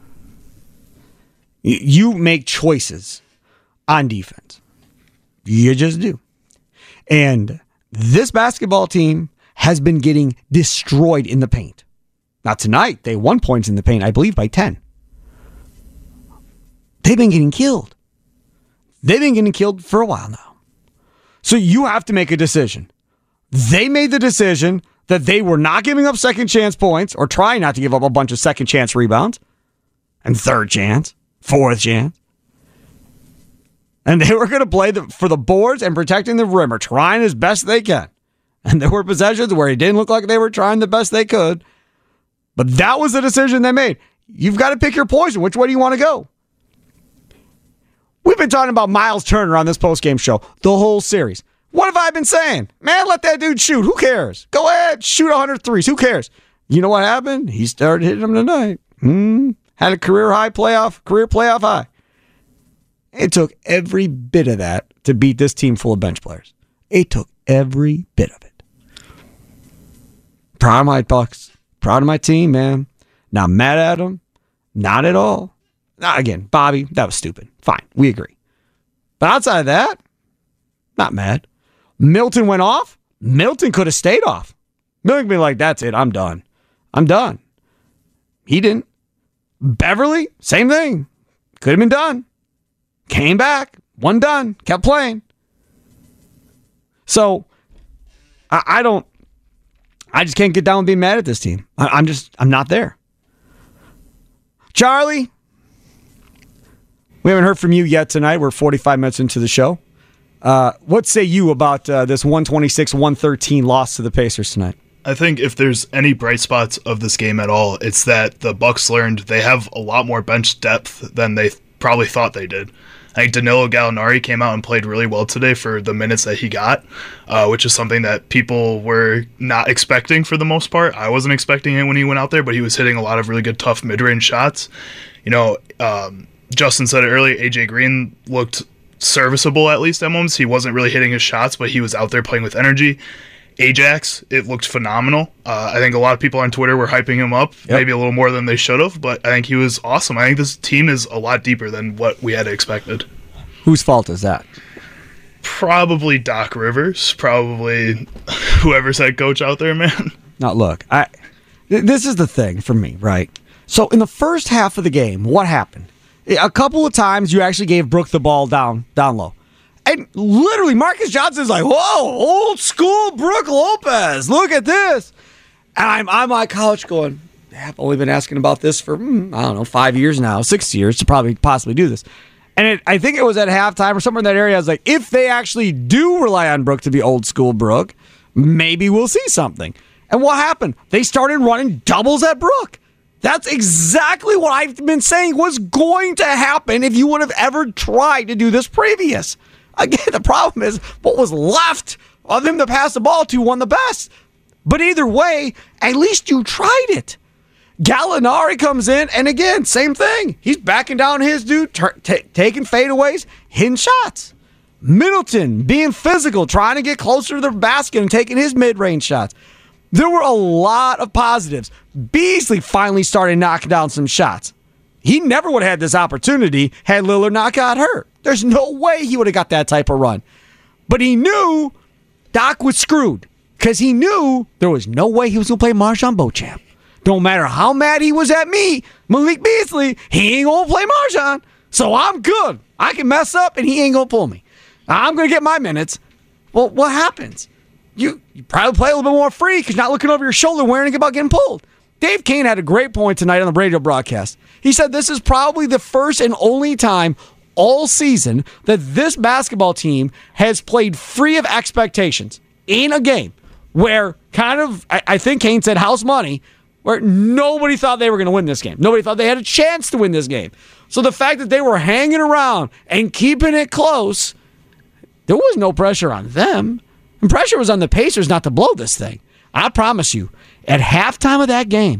you make choices on defense. You just do. And this basketball team has been getting destroyed in the paint. Now, tonight, they won points in the paint, I believe, by ten. They've been getting killed. They've been getting killed for a while now. So you have to make a decision. They made the decision that they were not giving up second chance points or trying not to give up a bunch of second chance rebounds and third chance, fourth chance. And they were going to play the, for the boards and protecting the rim or trying as best they can. And there were possessions where it didn't look like they were trying the best they could. But that was the decision they made. You've got to pick your poison. Which way do you want to go? We've been talking about Miles Turner on this postgame show the whole series. What have I been saying? Man, let that dude shoot. Who cares? Go ahead, shoot one hundred threes. Who cares? You know what happened? He started hitting them tonight. Hmm. Had a career high playoff, career playoff high. It took every bit of that to beat this team full of bench players. It took every bit of it. Proud of my Bucks. Proud of my team, man. Not mad at them. Not at all. Now, again, Bobby, that was stupid. Fine, we agree. But outside of that, not mad. Milton went off. Milton could have stayed off. Milton could be like, that's it, I'm done. I'm done. He didn't. Beverly, same thing. Could have been done. Came back. One done. Kept playing. So, I, I don't, I just can't get down with being mad at this team. I, I'm just, I'm not there. Charlie, we haven't heard from you yet tonight. We're forty-five minutes into the show. Uh, what say you about uh, this one twenty-six one thirteen loss to the Pacers tonight? I think if there's any bright spots of this game at all, it's that the Bucks learned they have a lot more bench depth than they probably thought they did. I think Danilo Gallinari came out and played really well today for the minutes that he got, uh, which is something that people were not expecting for the most part. I wasn't expecting it when he went out there, but he was hitting a lot of really good, tough mid-range shots. You know, um, Justin said it earlier, A J Green looked serviceable at least at moments. He wasn't really hitting his shots, but he was out there playing with energy. Ajax, it looked phenomenal. Uh, I think a lot of people on Twitter were hyping him up, yep. maybe a little more than they should have, but I think he was awesome. I think this team is a lot deeper than what we had expected. Whose fault is that? Probably Doc Rivers. Probably whoever's head coach out there, man. Now, look, I. Th- this is the thing for me, right? So in the first half of the game, what happened? A couple of times you actually gave Brook the ball down, down low. And literally, Marcus Johnson's like, whoa, old school Brook Lopez. Look at this. And I'm I'm my couch going, I've only been asking about this for, mm, I don't know, five years now, six years to probably possibly do this. And it, I think it was at halftime or somewhere in that area. I was like, if they actually do rely on Brook to be old school Brook, maybe we'll see something. And what happened? They started running doubles at Brook. That's exactly what I've been saying was going to happen if you would have ever tried to do this previous. Again, the problem is what was left of him to pass the ball to won the best. But either way, at least you tried it. Gallinari comes in, and again, same thing. He's backing down his dude, t- t- taking fadeaways, hitting shots. Middleton being physical, trying to get closer to the basket and taking his mid-range shots. There were a lot of positives. Beasley finally started knocking down some shots. He never would have had this opportunity had Lillard not got hurt. There's no way he would have got that type of run. But he knew Doc was screwed because he knew there was no way he was going to play MarJon Beauchamp. Don't matter how mad he was at me, Malik Beasley, he ain't going to play MarJon. So I'm good. I can mess up and he ain't going to pull me. I'm going to get my minutes. Well, what happens? You, you probably play a little bit more free because you're not looking over your shoulder worrying about getting pulled. Dave Kane had a great point tonight on the radio broadcast. He said this is probably the first and only time all season that this basketball team has played free of expectations in a game where kind of, I, I think Kane said house money, where nobody thought they were going to win this game. Nobody thought they had a chance to win this game. So the fact that they were hanging around and keeping it close, there was no pressure on them. And pressure was on the Pacers not to blow this thing. I promise you, at halftime of that game,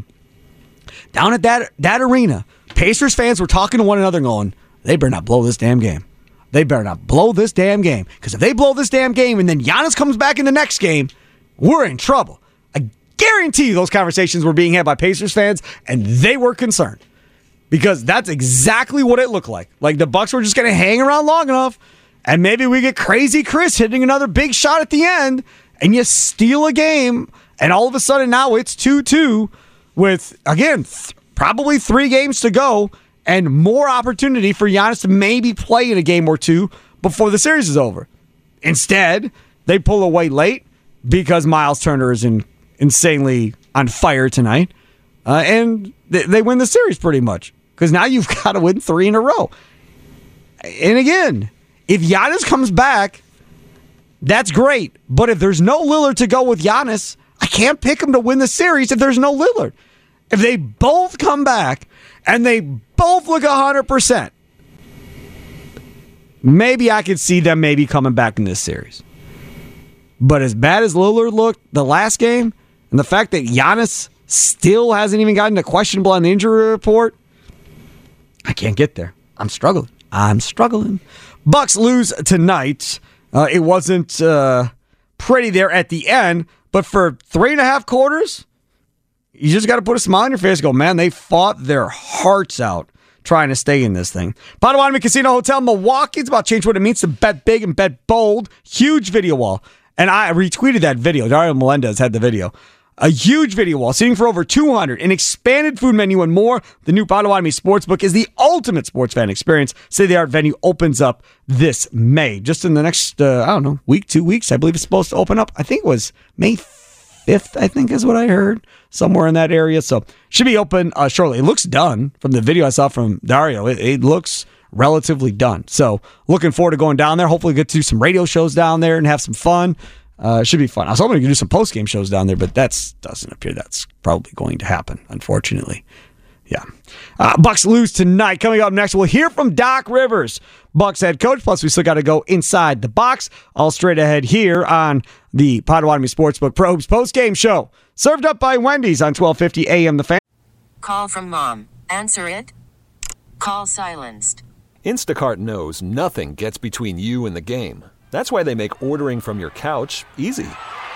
down at that, that arena, Pacers fans were talking to one another going, they better not blow this damn game. They better not blow this damn game. Because if they blow this damn game and then Giannis comes back in the next game, we're in trouble. I guarantee you those conversations were being had by Pacers fans, and they were concerned. Because that's exactly what it looked like. Like the Bucks were just going to hang around long enough, and maybe we get Crazy Chris hitting another big shot at the end, and you steal a game, and all of a sudden now it's two two with, again, th- probably three games to go, and more opportunity for Giannis to maybe play in a game or two before the series is over. Instead, they pull away late because Miles Turner is in, insanely on fire tonight, uh, and th- they win the series pretty much because now you've got to win three in a row. And again, if Giannis comes back, that's great. But if there's no Lillard to go with Giannis, I can't pick him to win the series if there's no Lillard. If they both come back and they both look one hundred percent, maybe I could see them maybe coming back in this series. But as bad as Lillard looked the last game, and the fact that Giannis still hasn't even gotten a questionable on the injury report, I can't get there. I'm struggling. I'm struggling. Bucks lose tonight. Uh, it wasn't uh, pretty there at the end, but for three and a half quarters, you just got to put a smile on your face and go, man, they fought their hearts out trying to stay in this thing. Potawatomi Casino Hotel Milwaukee. It's about change what it means to bet big and bet bold. Huge video wall. And I retweeted that video. Dario Melendez had the video. A huge video wall, sitting for over two hundred, an expanded food menu and more. The new Potawatomi Sportsbook is the ultimate sports fan experience. State-of-the-art venue opens up this May. Just in the next, uh, I don't know, week, two weeks, I believe it's supposed to open up. I think it was May fifth, I think is what I heard, somewhere in that area. So should be open uh, shortly. It looks done from the video I saw from Dario. It, it looks relatively done. So looking forward to going down there. Hopefully get to do some radio shows down there and have some fun. Uh, it should be fun. I was hoping we could do some post-game shows down there, but that doesn't appear that's probably going to happen, unfortunately. Yeah. Uh, Bucks lose tonight. Coming up next, we'll hear from Doc Rivers, Bucks head coach. Plus, we still got to go inside the box. All straight ahead here on the Potawatomi Sportsbook Pro Hoops post-game show. Served up by Wendy's on twelve fifty A M The Fan. Call from mom. Answer it. Call silenced. Instacart knows nothing gets between you and the game. That's why they make ordering from your couch easy.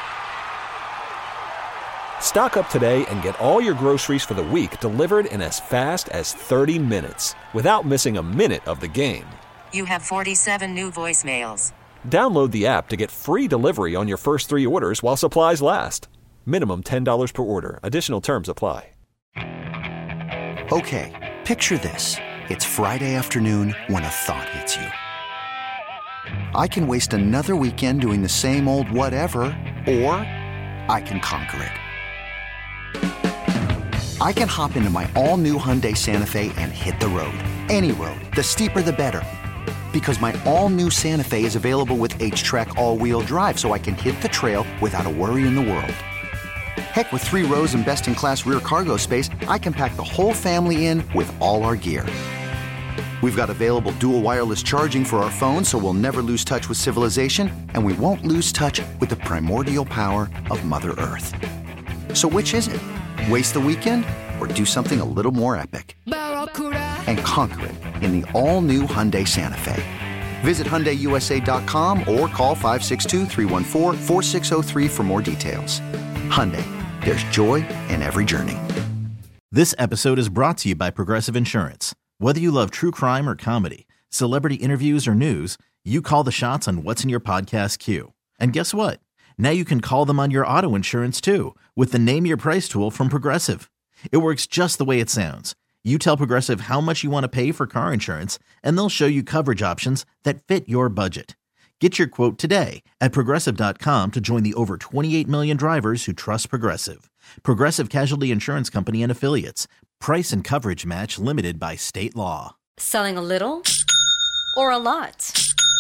Stock up today and get all your groceries for the week delivered in as fast as thirty minutes without missing a minute of the game. You have forty-seven new voicemails. Download the app to get free delivery on your first three orders while supplies last. Minimum ten dollars per order. Additional terms apply. Okay, picture this. It's Friday afternoon when a thought hits you. I can waste another weekend doing the same old whatever, or I can conquer it. I can hop into my all-new Hyundai Santa Fe and hit the road. Any road. The steeper, the better. Because my all-new Santa Fe is available with H-Track all-wheel drive, so I can hit the trail without a worry in the world. Heck, with three rows and best-in-class rear cargo space, I can pack the whole family in with all our gear. We've got available dual wireless charging for our phones, so we'll never lose touch with civilization, and we won't lose touch with the primordial power of Mother Earth. So which is it? Waste the weekend or do something a little more epic? And conquer it in the all-new Hyundai Santa Fe. Visit Hyundai U S A dot com or call five six two, three one four, four six zero three for more details. Hyundai, there's joy in every journey. This episode is brought to you by Progressive Insurance. Whether you love true crime or comedy, celebrity interviews or news, you call the shots on what's in your podcast queue. And guess what? Now you can call them on your auto insurance too with the Name Your Price tool from Progressive. It works just the way it sounds. You tell Progressive how much you want to pay for car insurance, and they'll show you coverage options that fit your budget. Get your quote today at Progressive dot com to join the over twenty-eight million drivers who trust Progressive. Progressive Casualty Insurance Company and Affiliates. Price and coverage match limited by state law. Selling a little or a lot?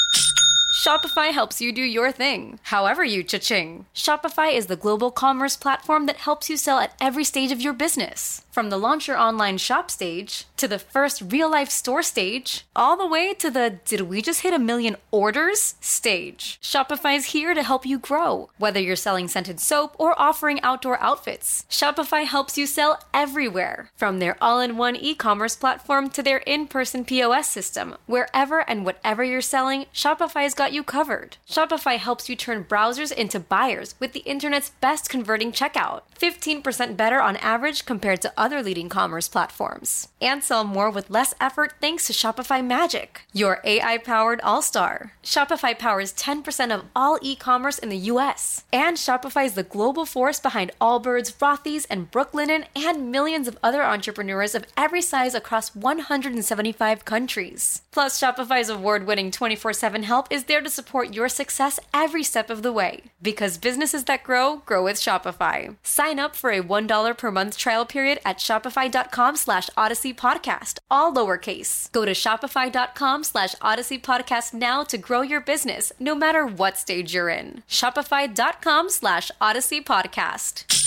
Shopify helps you do your thing, however you cha-ching. Shopify is the global commerce platform that helps you sell at every stage of your business. From the launch your online shop stage, to the first real-life store stage, all the way to the did we just hit a million orders stage. Shopify's here to help you grow. Whether you're selling scented soap or offering outdoor outfits, Shopify helps you sell everywhere. From their all-in-one e-commerce platform to their in-person P O S system, wherever and whatever you're selling, Shopify's got you covered. Shopify helps you turn browsers into buyers with the internet's best converting checkout. fifteen percent better on average compared to other leading commerce platforms. And sell more with less effort thanks to Shopify Magic, your A I-powered all-star. Shopify powers ten percent of all e-commerce in the U S. And Shopify is the global force behind Allbirds, Rothy's, and Brooklinen, and millions of other entrepreneurs of every size across one hundred seventy-five countries. Plus, Shopify's award-winning twenty-four seven help is there to support your success every step of the way. Because businesses that grow, grow with Shopify. Sign up for a one dollar per month trial period at shopify.com slash Odyssey Podcast, all lowercase. Go to shopify.com slash Odyssey Podcast now to grow your business, no matter what stage you're in. Shopify.com slash Odyssey Podcast.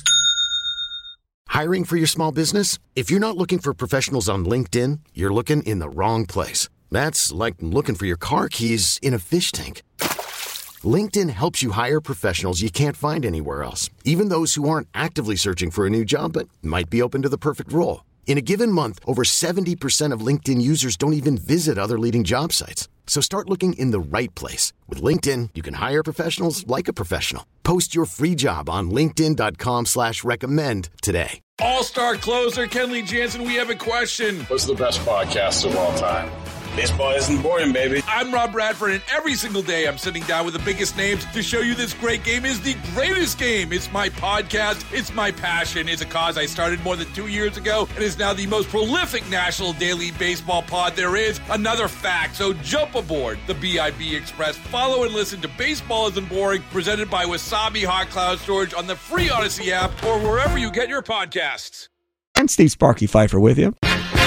Hiring for your small business? If you're not looking for professionals on LinkedIn, you're looking in the wrong place. That's like looking for your car keys in a fish tank. LinkedIn helps you hire professionals you can't find anywhere else, even those who aren't actively searching for a new job but might be open to the perfect role. In a given month, over seventy percent of LinkedIn users don't even visit other leading job sites. So start looking in the right place. With LinkedIn, you can hire professionals like a professional. Post your free job on linkedin.com slash recommend today. All-star closer Kenley Jansen, we have a question. What's the best podcast of all time? Baseball isn't boring, baby. I'm Rob Bradford, and every single day I'm sitting down with the biggest names to show you this great game is the greatest game. It's my podcast. It's my passion. It's a cause I started more than two years ago and is now the most prolific national daily baseball pod there is. Another fact, so jump aboard the B I B Express. Follow and listen to Baseball Isn't Boring, presented by Wasabi Hot Cloud Storage on the free Odyssey app or wherever you get your podcasts. And Steve Sparky Pfeiffer with you.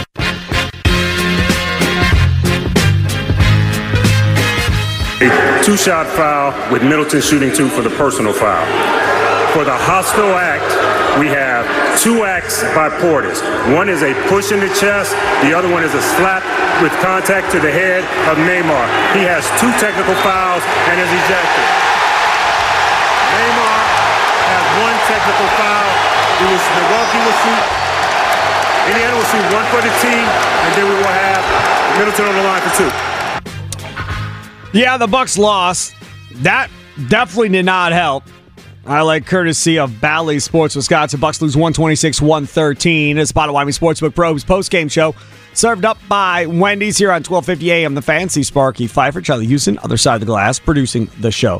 A two-shot foul with Middleton shooting two for the personal foul. For the hostile act, we have two acts by Portis. One is a push in the chest. The other one is a slap with contact to the head of Neymar. He has two technical fouls and is ejected. Neymar has one technical foul. It was Milwaukee will shoot. Indiana will shoot one for the team, and then we will have Middleton on the line for two. Yeah, the Bucks lost. That definitely did not help. I like courtesy of Bally Sports Wisconsin. Bucks lose one twenty-six one thirteen. It's Potawatomi Sportsbook Pro's post-game show. Served up by Wendy's here on twelve fifty A M. The Fancy Sparky Pfeiffer, Charlie Houston, other side of the glass, producing the show.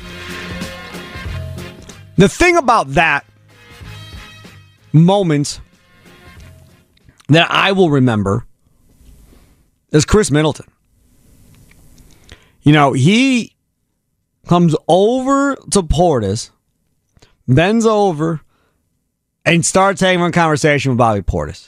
The thing about that moment that I will remember is Chris Middleton. You know, he comes over to Portis, bends over, and starts having a conversation with Bobby Portis.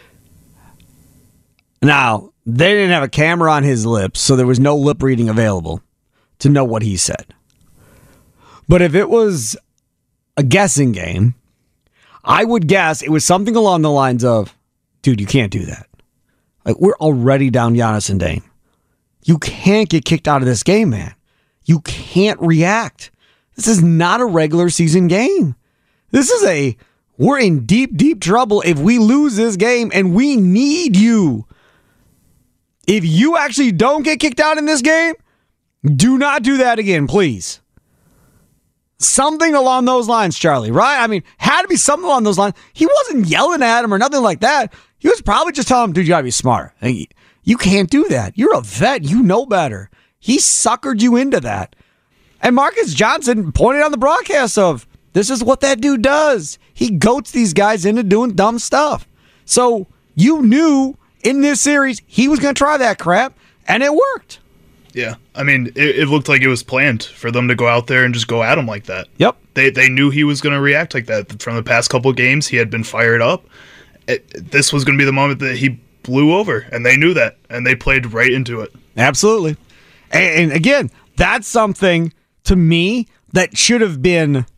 Now, they didn't have a camera on his lips, so there was no lip reading available to know what he said. But if it was a guessing game, I would guess it was something along the lines of, dude, you can't do that. Like, we're already down Giannis and Dame. You can't get kicked out of this game, man. You can't react. This is not a regular season game. This is a, we're in deep, deep trouble if we lose this game, and we need you. If you actually don't get kicked out in this game, do not do that again, please. Something along those lines, Charlie, right? I mean, had to be something along those lines. He wasn't yelling at him or nothing like that. He was probably just telling him, dude, you gotta be smart. You can't do that. You're a vet. You know better. He suckered you into that. And Marcus Johnson pointed on the broadcast of, this is what that dude does. He goats these guys into doing dumb stuff. So you knew in this series he was going to try that crap, and it worked. Yeah. I mean, it, it looked like it was planned for them to go out there and just go at him like that. Yep. They they knew he was going to react like that. From the past couple of games, he had been fired up. It, this was going to be the moment that he blew over, and they knew that, and they played right into it. Absolutely. And, and again, that's something to me that should have been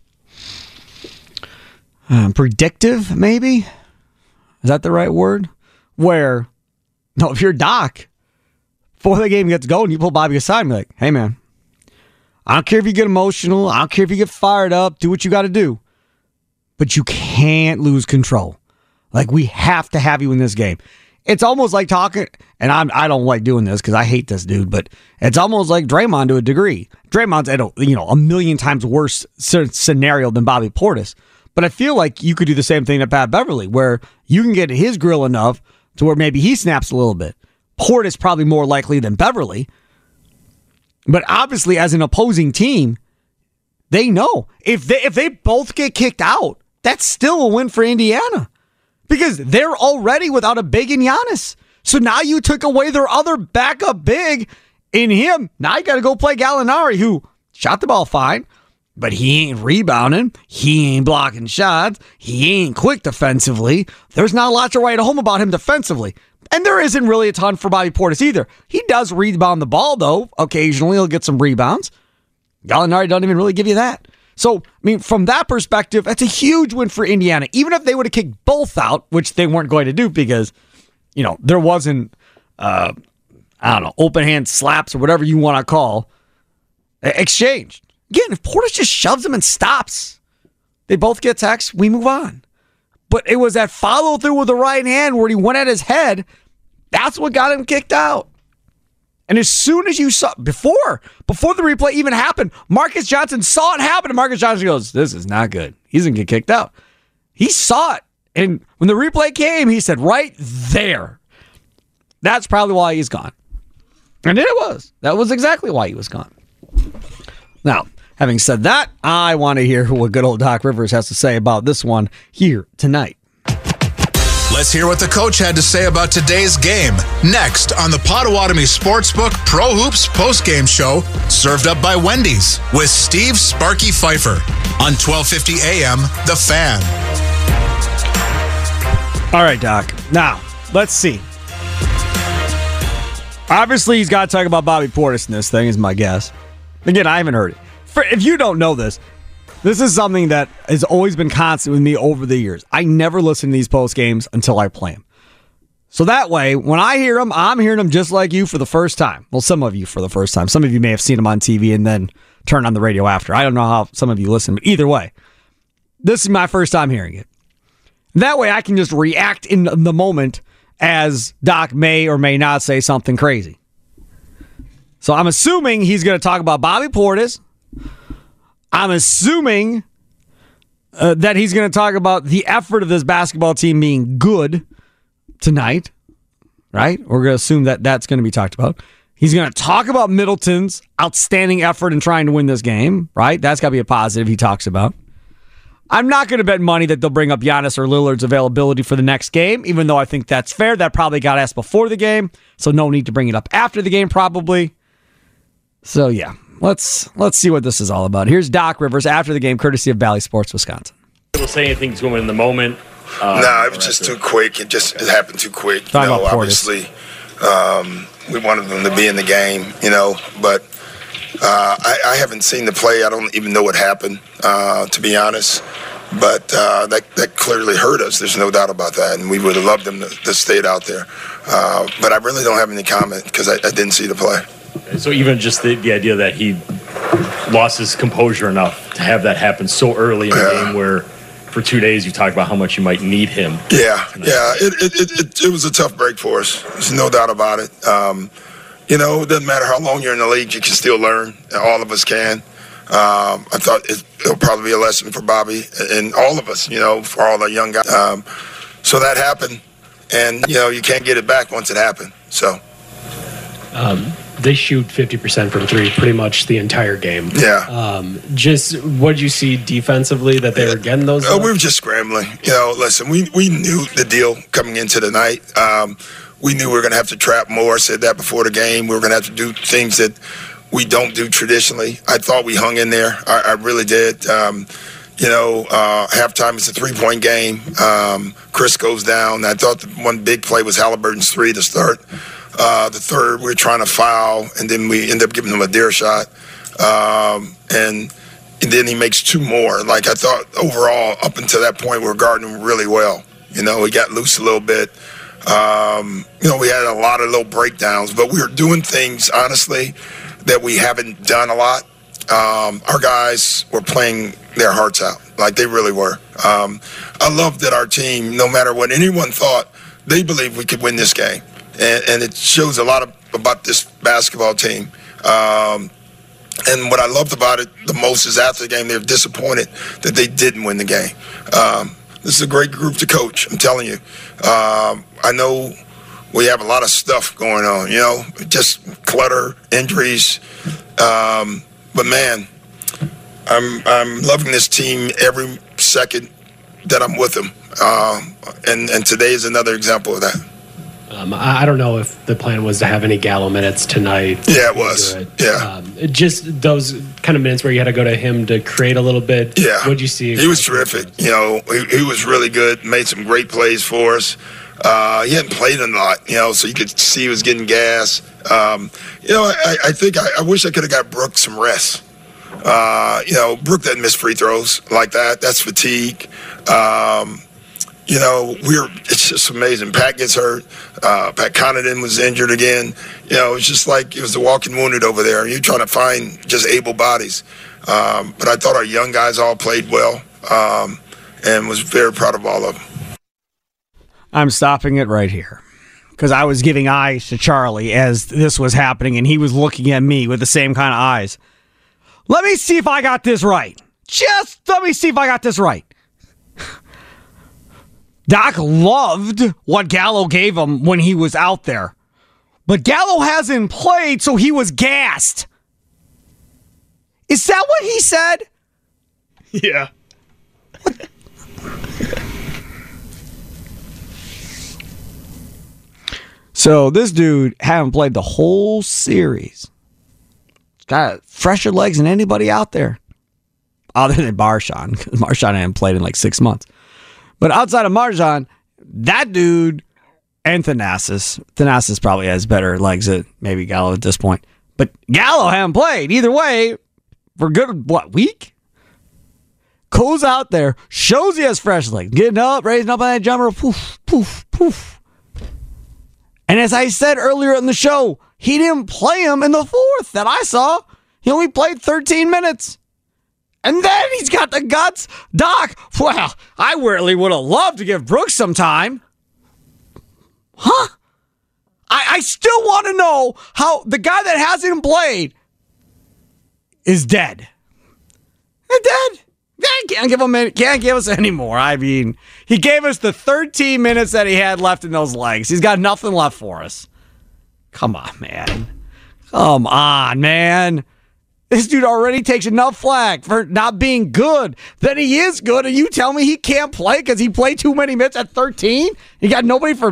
uh, predictive, maybe? Is that the right word? Where, no, if you're Doc, before the game gets going, you pull Bobby aside and be like, hey, man, I don't care if you get emotional. I don't care if you get fired up. Do what you got to do. But you can't lose control. Like, we have to have you in this game. It's almost like talking, and I'm, I don't like doing this because I hate this dude, but it's almost like Draymond to a degree. Draymond's at a, you know, a million times worse scenario than Bobby Portis. But I feel like you could do the same thing to Pat Beverly, where you can get his grill enough to where maybe he snaps a little bit. Portis probably more likely than Beverly. But obviously, as an opposing team, they know. If they, if they both get kicked out, that's still a win for Indiana. Because they're already without a big in Giannis. So now you took away their other backup big in him. Now you got to go play Gallinari, who shot the ball fine, but he ain't rebounding. He ain't blocking shots. He ain't quick defensively. There's not a lot to write home about him defensively. And there isn't really a ton for Bobby Portis either. He does rebound the ball, though. Occasionally he'll get some rebounds. Gallinari doesn't even really give you that. So, I mean, from that perspective, that's a huge win for Indiana. Even if they would have kicked both out, which they weren't going to do because, you know, there wasn't uh, I don't know, open hand slaps or whatever you want to call, exchanged. Again, if Portis just shoves him and stops, they both get techs, we move on. But it was that follow through with the right hand where he went at his head. That's what got him kicked out. And as soon as you saw, before, before the replay even happened, Marcus Johnson saw it happen, and Marcus Johnson goes, this is not good. He's going to get kicked out. He saw it. And when the replay came, he said, right there. That's probably why he's gone. And it was. That was exactly why he was gone. Now, having said that, I want to hear what good old Doc Rivers has to say about this one here tonight. Let's hear what the coach had to say about today's game. Next on the Potawatomi Sportsbook Pro Hoops postgame show, served up by Wendy's with Steve Sparky Pfeiffer on twelve fifty A M The Fan. All right, Doc. Now, let's see. Obviously, he's got to talk about Bobby Portis in this thing, is my guess. Again, I haven't heard it. For, if you don't know this, this is something that has always been constant with me over the years. I never listen to these post games until I play them. So that way, when I hear them, I'm hearing them just like you for the first time. Well, some of you for the first time. Some of you may have seen them on T V and then turned on the radio after. I don't know how some of you listen, but either way, this is my first time hearing it. That way, I can just react in the moment as Doc may or may not say something crazy. So I'm assuming he's going to talk about Bobby Portis. I'm assuming uh, that he's going to talk about the effort of this basketball team being good tonight, right? We're going to assume that that's going to be talked about. He's going to talk about Middleton's outstanding effort in trying to win this game, right? That's got to be a positive he talks about. I'm not going to bet money that they'll bring up Giannis or Lillard's availability for the next game, even though I think that's fair. That probably got asked before the game, so no need to bring it up after the game probably. So, yeah. Let's let's see what this is all about. Here's Doc Rivers after the game, courtesy of Valley Sports, Wisconsin. We'll say anything to him in the moment. Uh, no, it was just too quick. It just it happened too quick. You know, obviously, um, we wanted them to be in the game, you know, but uh, I, I haven't seen the play. I don't even know what happened, uh, to be honest. But uh, that that clearly hurt us. There's no doubt about that, and we would have loved them to, to stay out there. Uh, but I really don't have any comment because I, I didn't see the play. So even just the, the idea that he lost his composure enough to have that happen so early in the yeah. game where for two days you talked about how much you might need him. Yeah, yeah. It it, it, it it was a tough break for us. There's no doubt about it. Um, you know, it doesn't matter how long you're in the league, you can still learn. All of us can. Um, I thought it, it'll probably be a lesson for Bobby and all of us, you know, for all the young guys. Um, so that happened, and, you know, you can't get it back once it happened. So. Um. They shoot fifty percent from three pretty much the entire game. Yeah. Um, just what did you see defensively that they were getting those? Uh, we were just scrambling. You know, listen, we, we knew the deal coming into the night. Um, we knew we were going to have to trap more. I said that before the game. We were going to have to do things that we don't do traditionally. I thought we hung in there. I, I really did. Um, you know, uh, halftime is a three-point game. Um, Chris goes down. I thought the one big play was Halliburton's three to start. Uh, the third, we were trying to foul, and then we end up giving him a dare shot. Um, and, and then he makes two more. Like, I thought overall, up until that point, we were guarding him really well. You know, he got loose a little bit. Um, you know, we had a lot of little breakdowns, but we were doing things, honestly, that we haven't done a lot. Um, our guys were playing their hearts out. Like, they really were. Um, I love that our team, no matter what anyone thought, they believed we could win this game. And, and it shows a lot of, about this basketball team. Um, and what I loved about it the most is after the game, they're disappointed that they didn't win the game. Um, this is a great group to coach, I'm telling you. Um, I know we have a lot of stuff going on, you know, just clutter, injuries. Um, but, man, I'm, I'm loving this team every second that I'm with them. Um, and, and today is another example of that. Um, I don't know if the plan was to have any Gallo minutes tonight. Yeah, it was. It. Yeah. Um, just those kind of minutes where you had to go to him to create a little bit. Yeah. What'd you see? He was terrific. You know, he, he was really good, made some great plays for us. Uh, he hadn't played a lot, you know, so you could see he was getting gas. Um, you know, I, I think I, I wish I could have got Brooke some rest. Uh, you know, Brooke doesn't miss free throws like that. That's fatigue. Um, you know, we're it's just amazing. Pat gets hurt. Uh, Pat Connaughton was injured again. You know, it's just like it was the walking wounded over there. You're trying to find just able bodies. Um, but I thought our young guys all played well, um, and was very proud of all of them. I'm stopping it right here because I was giving eyes to Charlie as this was happening, and he was looking at me with the same kind of eyes. Let me see if I got this right. Just let me see if I got this right. Doc loved what Gallo gave him when he was out there. But Gallo hasn't played, so he was gassed. Is that what he said? Yeah. So this dude haven't played the whole series. He's got fresher legs than anybody out there. Other than Marshawn, because Marshawn hadn't played in like six months. But outside of Marshawn, that dude and Thanasis, Thanasis probably has better legs than maybe Gallo at this point. But Gallo haven't played. Either way, for a good, what, week? Goes out there, shows he has fresh legs, getting up, raising up on that jumper, poof, poof, poof. And as I said earlier in the show, he didn't play him in the fourth that I saw. He only played thirteen minutes. And then he's got the guts. Doc, well, I really would have loved to give Brooks some time. Huh? I, I still want to know how the guy that hasn't played is dead. They're dead. They can't give him any, can't give us any more. I mean, he gave us the thirteen minutes that he had left in those legs. He's got nothing left for us. Come on, man. Come on, man. This dude already takes enough flack for not being good. Then he is good, and you tell me he can't play because he played too many minutes at thirteen? He got nobody for...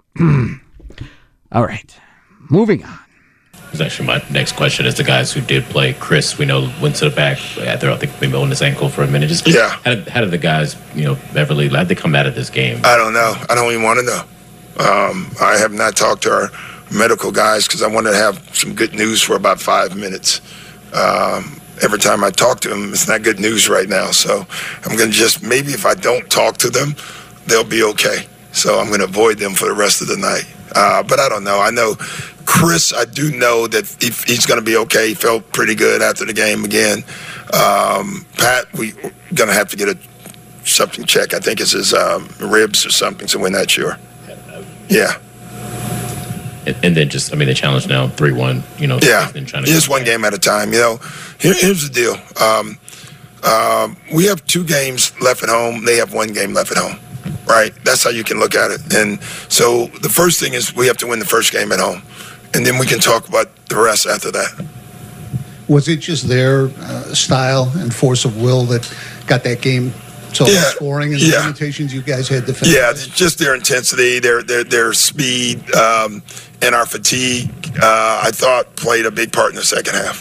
All right. Moving on. That's actually my next question is the guys who did play. Chris, we know, went to the back after I think maybe on his ankle for a minute. Just yeah. How did, how did the guys, you know, Beverly, how'd they come out of this game? I don't know. I don't even want to know. Um, I have not talked to our medical guys because I wanted to have some good news for about five minutes. Um, every time I talk to them, it's not good news right now. So I'm going to just, maybe if I don't talk to them, they'll be okay. So I'm going to avoid them for the rest of the night. Uh, but I don't know. I know Chris, I do know that if he's going to be okay. He felt pretty good after the game again. Um, Pat, we're going to have to get a something check. I think it's his um, ribs or something, so we're not sure. Yeah. And, and then just, I mean, the challenge now, three one, you know. Yeah, trying to just one game at a time. You know, Here, here's the deal. Um, um, we have two games left at home. They have one game left at home, right? That's how you can look at it. And so the first thing is we have to win the first game at home, and then we can talk about the rest after that. Was it just their uh, style and force of will that got that game so yeah. scoring and the yeah. limitations you guys had defensively? Yeah, just their intensity, their their their speed, um, and our fatigue, uh, I thought played a big part in the second half.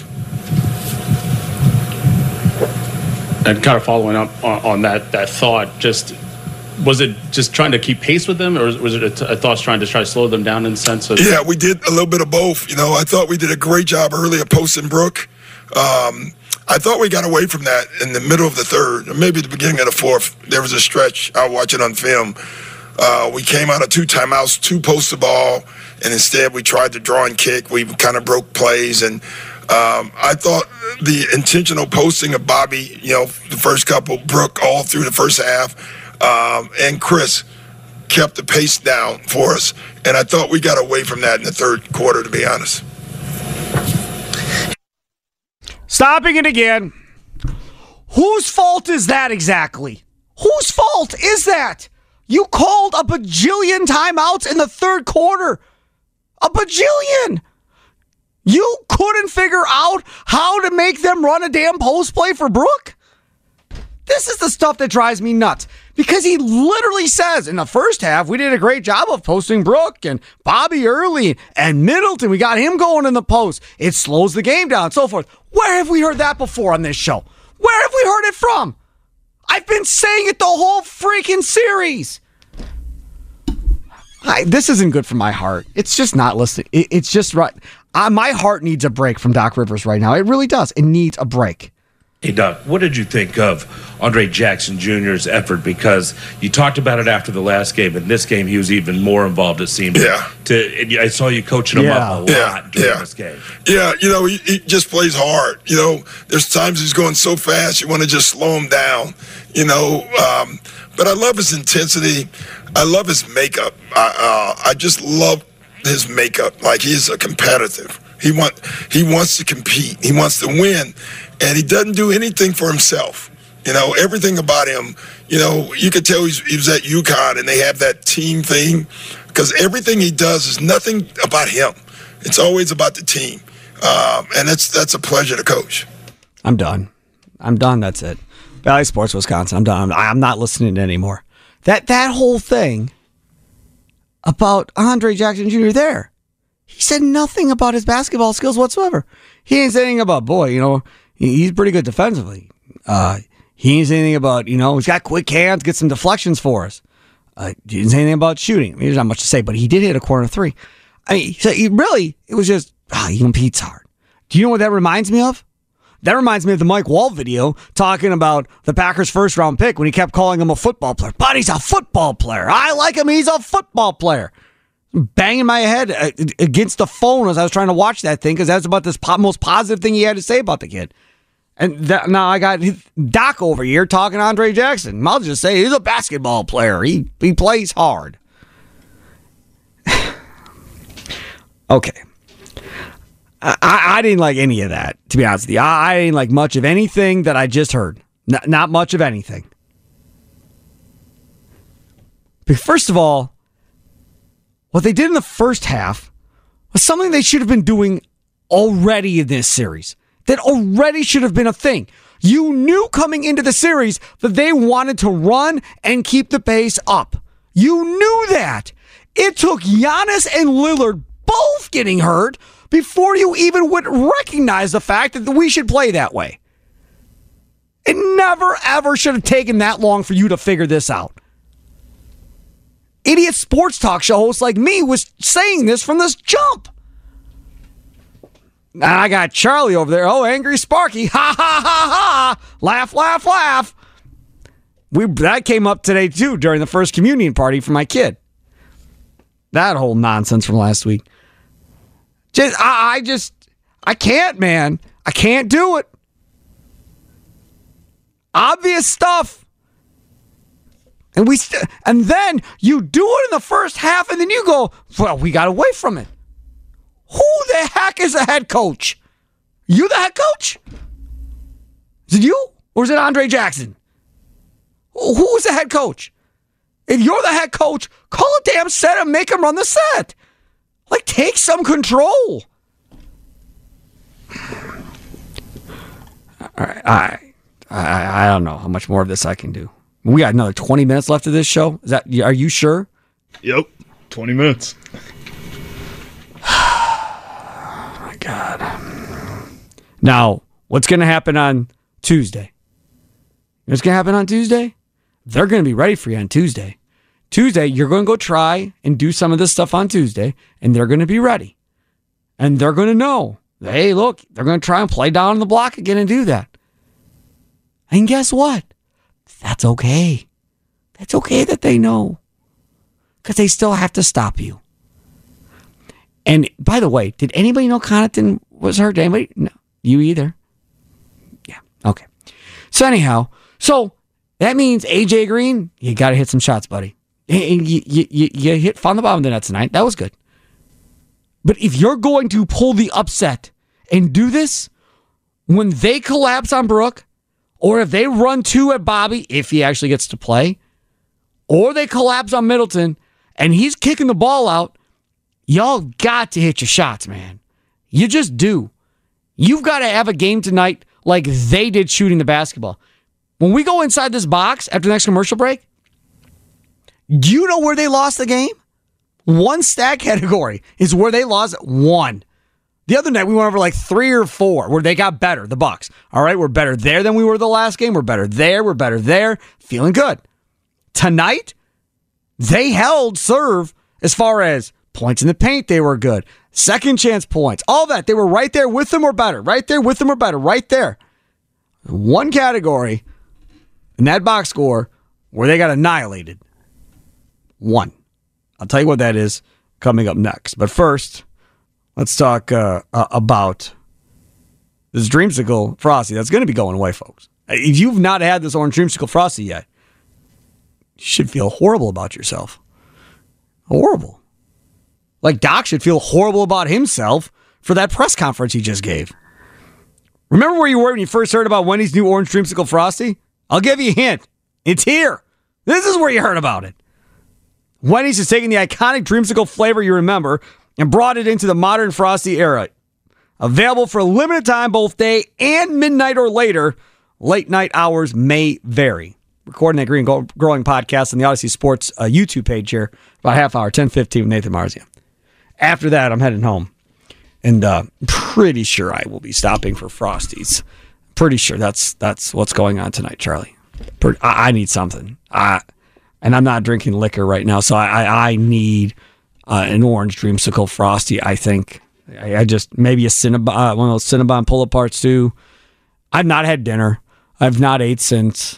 And kind of following up on, on that that thought, just was it just trying to keep pace with them, or was it a, t- a thought trying to try to slow them down in the sense of? Yeah, we did a little bit of both. You know, I thought we did a great job early of posting Brooke. Um, I thought we got away from that in the middle of the third, or maybe the beginning of the fourth. There was a stretch. I'll watch it on film. Uh, we came out of two timeouts, two post the ball, and instead we tried to draw and kick. We kind of broke plays, and um, I thought the intentional posting of Bobby, you know, the first couple, Brooke all through the first half, um, and Chris kept the pace down for us. And I thought we got away from that in the third quarter, to be honest. Stopping it again. Whose fault is that exactly? Whose fault is that? You called a bajillion timeouts in the third quarter. A bajillion. You couldn't figure out how to make them run a damn post play for Brooke? This is the stuff that drives me nuts. Because he literally says in the first half, we did a great job of posting Brooke and Bobby Early and Middleton. We got him going in the post. It slows the game down and so forth. Where have we heard that before on this show? Where have we heard it from? I've been saying it the whole freaking series. I, this isn't good for my heart. It's just not listening. It, it's just right. Uh, my heart needs a break from Doc Rivers right now. It really does. It needs a break. Hey, Doug, what did you think of Andre Jackson Junior's effort? Because you talked about it after the last game. In this game, he was even more involved, it seemed. Yeah. To, and I saw you coaching him Yeah. up a lot Yeah, during yeah. this game. Yeah, you know, he, he just plays hard. You know, there's times he's going so fast, you want to just slow him down, you know. Um, but I love his intensity. I love his makeup. I, uh, I just love his makeup. Like, he's a competitive. He want he wants to compete. He wants to win, and he doesn't do anything for himself. You know, everything about him. You know, you could tell he's, he was at UConn, and they have that team thing, because everything he does is nothing about him. It's always about the team, um, and that's that's a pleasure to coach. I'm done. I'm done. That's it. Valley Sports, Wisconsin. I'm done. I'm, I'm not listening anymore. That that whole thing about Andre Jackson Junior there. He said nothing about his basketball skills whatsoever. He didn't say anything about, boy, you know, he's pretty good defensively. Uh, he didn't say anything about, you know, he's got quick hands, get some deflections for us. Uh, he didn't say anything about shooting. I mean, there's not much to say, but he did hit a corner three. I mean, so he really, it was just, ah, he competes hard. Do you know what that reminds me of? That reminds me of the Mike Wall video talking about the Packers' first round pick when he kept calling him a football player. But he's a football player. I like him. He's a football player. Banging my head against the phone as I was trying to watch that thing because that's about the po- most positive thing he had to say about the kid. And that, now I got Doc over here talking to Andre Jackson. I'll just say he's a basketball player. He he plays hard. Okay. I, I didn't like any of that, to be honest with you. I, I didn't like much of anything that I just heard. N- not much of anything. But first of all, what they did in the first half was something they should have been doing already in this series. That already should have been a thing. You knew coming into the series that they wanted to run and keep the pace up. You knew that. It took Giannis and Lillard both getting hurt before you even would recognize the fact that we should play that way. It never, ever should have taken that long for you to figure this out. Idiot sports talk show hosts like me was saying this from this jump. And I got Charlie over there. Oh, angry Sparky. Ha, ha, ha, ha. Laugh, laugh, laugh. We That came up today, too, during the first communion party for my kid. That whole nonsense from last week. Just, I, I just, I can't, man. I can't do it. Obvious stuff. And we, st- and then you do it in the first half, and then you go, well, we got away from it. Who the heck is the head coach? You the head coach? Is it you? Or is it Andre Jackson? Who is the head coach? If you're the head coach, call a damn set and make him run the set. Like, take some control. All right, I, I, I don't know how much more of this I can do. We got another twenty minutes left of this show. Is that? Are you sure? Yep, twenty minutes. Oh my God. Now, what's going to happen on Tuesday? What's going to happen on Tuesday? They're going to be ready for you on Tuesday. Tuesday, you're going to go try and do some of this stuff on Tuesday, and they're going to be ready. And they're going to know, hey, look, they're going to try and play down the block again and do that. And guess what? That's okay. That's okay that they know. Because they still have to stop you. And by the way, did anybody know Connaughton was hurt? Anybody? No. You either? Yeah. Okay. So anyhow, so that means A J Green, you got to hit some shots, buddy. And you, you, you, you hit found the bottom of the net tonight. That was good. But if you're going to pull the upset and do this, when they collapse on Brooke, or if they run two at Bobby, if he actually gets to play, or they collapse on Middleton, and he's kicking the ball out, y'all got to hit your shots, man. You just do. You've got to have a game tonight like they did shooting the basketball. When we go inside this box after the next commercial break, do you know where they lost the game? One stat category is where they lost one. The other night, we went over like three or four where they got better, the Bucks. All right, we're better there than we were the last game. We're better there. We're better there. Feeling good. Tonight, they held serve as far as points in the paint. They were good. Second chance points. All that. They were right there with them or better. Right there with them or better. Right there. One category in that box score where they got annihilated. One. I'll tell you what that is coming up next. But first, let's talk uh, uh, about this Dreamsicle Frosty. That's going to be going away, folks. If you've not had this orange Dreamsicle Frosty yet, you should feel horrible about yourself. Horrible. Like Doc should feel horrible about himself for that press conference he just gave. Remember where you were when you first heard about Wendy's new orange Dreamsicle Frosty? I'll give you a hint. It's here. This is where you heard about it. Wendy's has taken the iconic Dreamsicle flavor you remember and brought it into the modern Frosty era. Available for a limited time both day and midnight or later. Late night hours may vary. Recording that Green Growing podcast on the Odyssey Sports uh, YouTube page here. About a half hour, ten fifteen with Nathan Marzia. After that, I'm heading home. And uh, pretty sure I will be stopping for Frosties. Pretty sure that's that's what's going on tonight, Charlie. Pretty, I, I need something. I, and I'm not drinking liquor right now, so I, I, I need uh, an orange Dreamsicle Frosty, I think. I, I just, maybe a Cinnabon, uh, one of those Cinnabon pull-aparts too. I've not had dinner. I've not ate since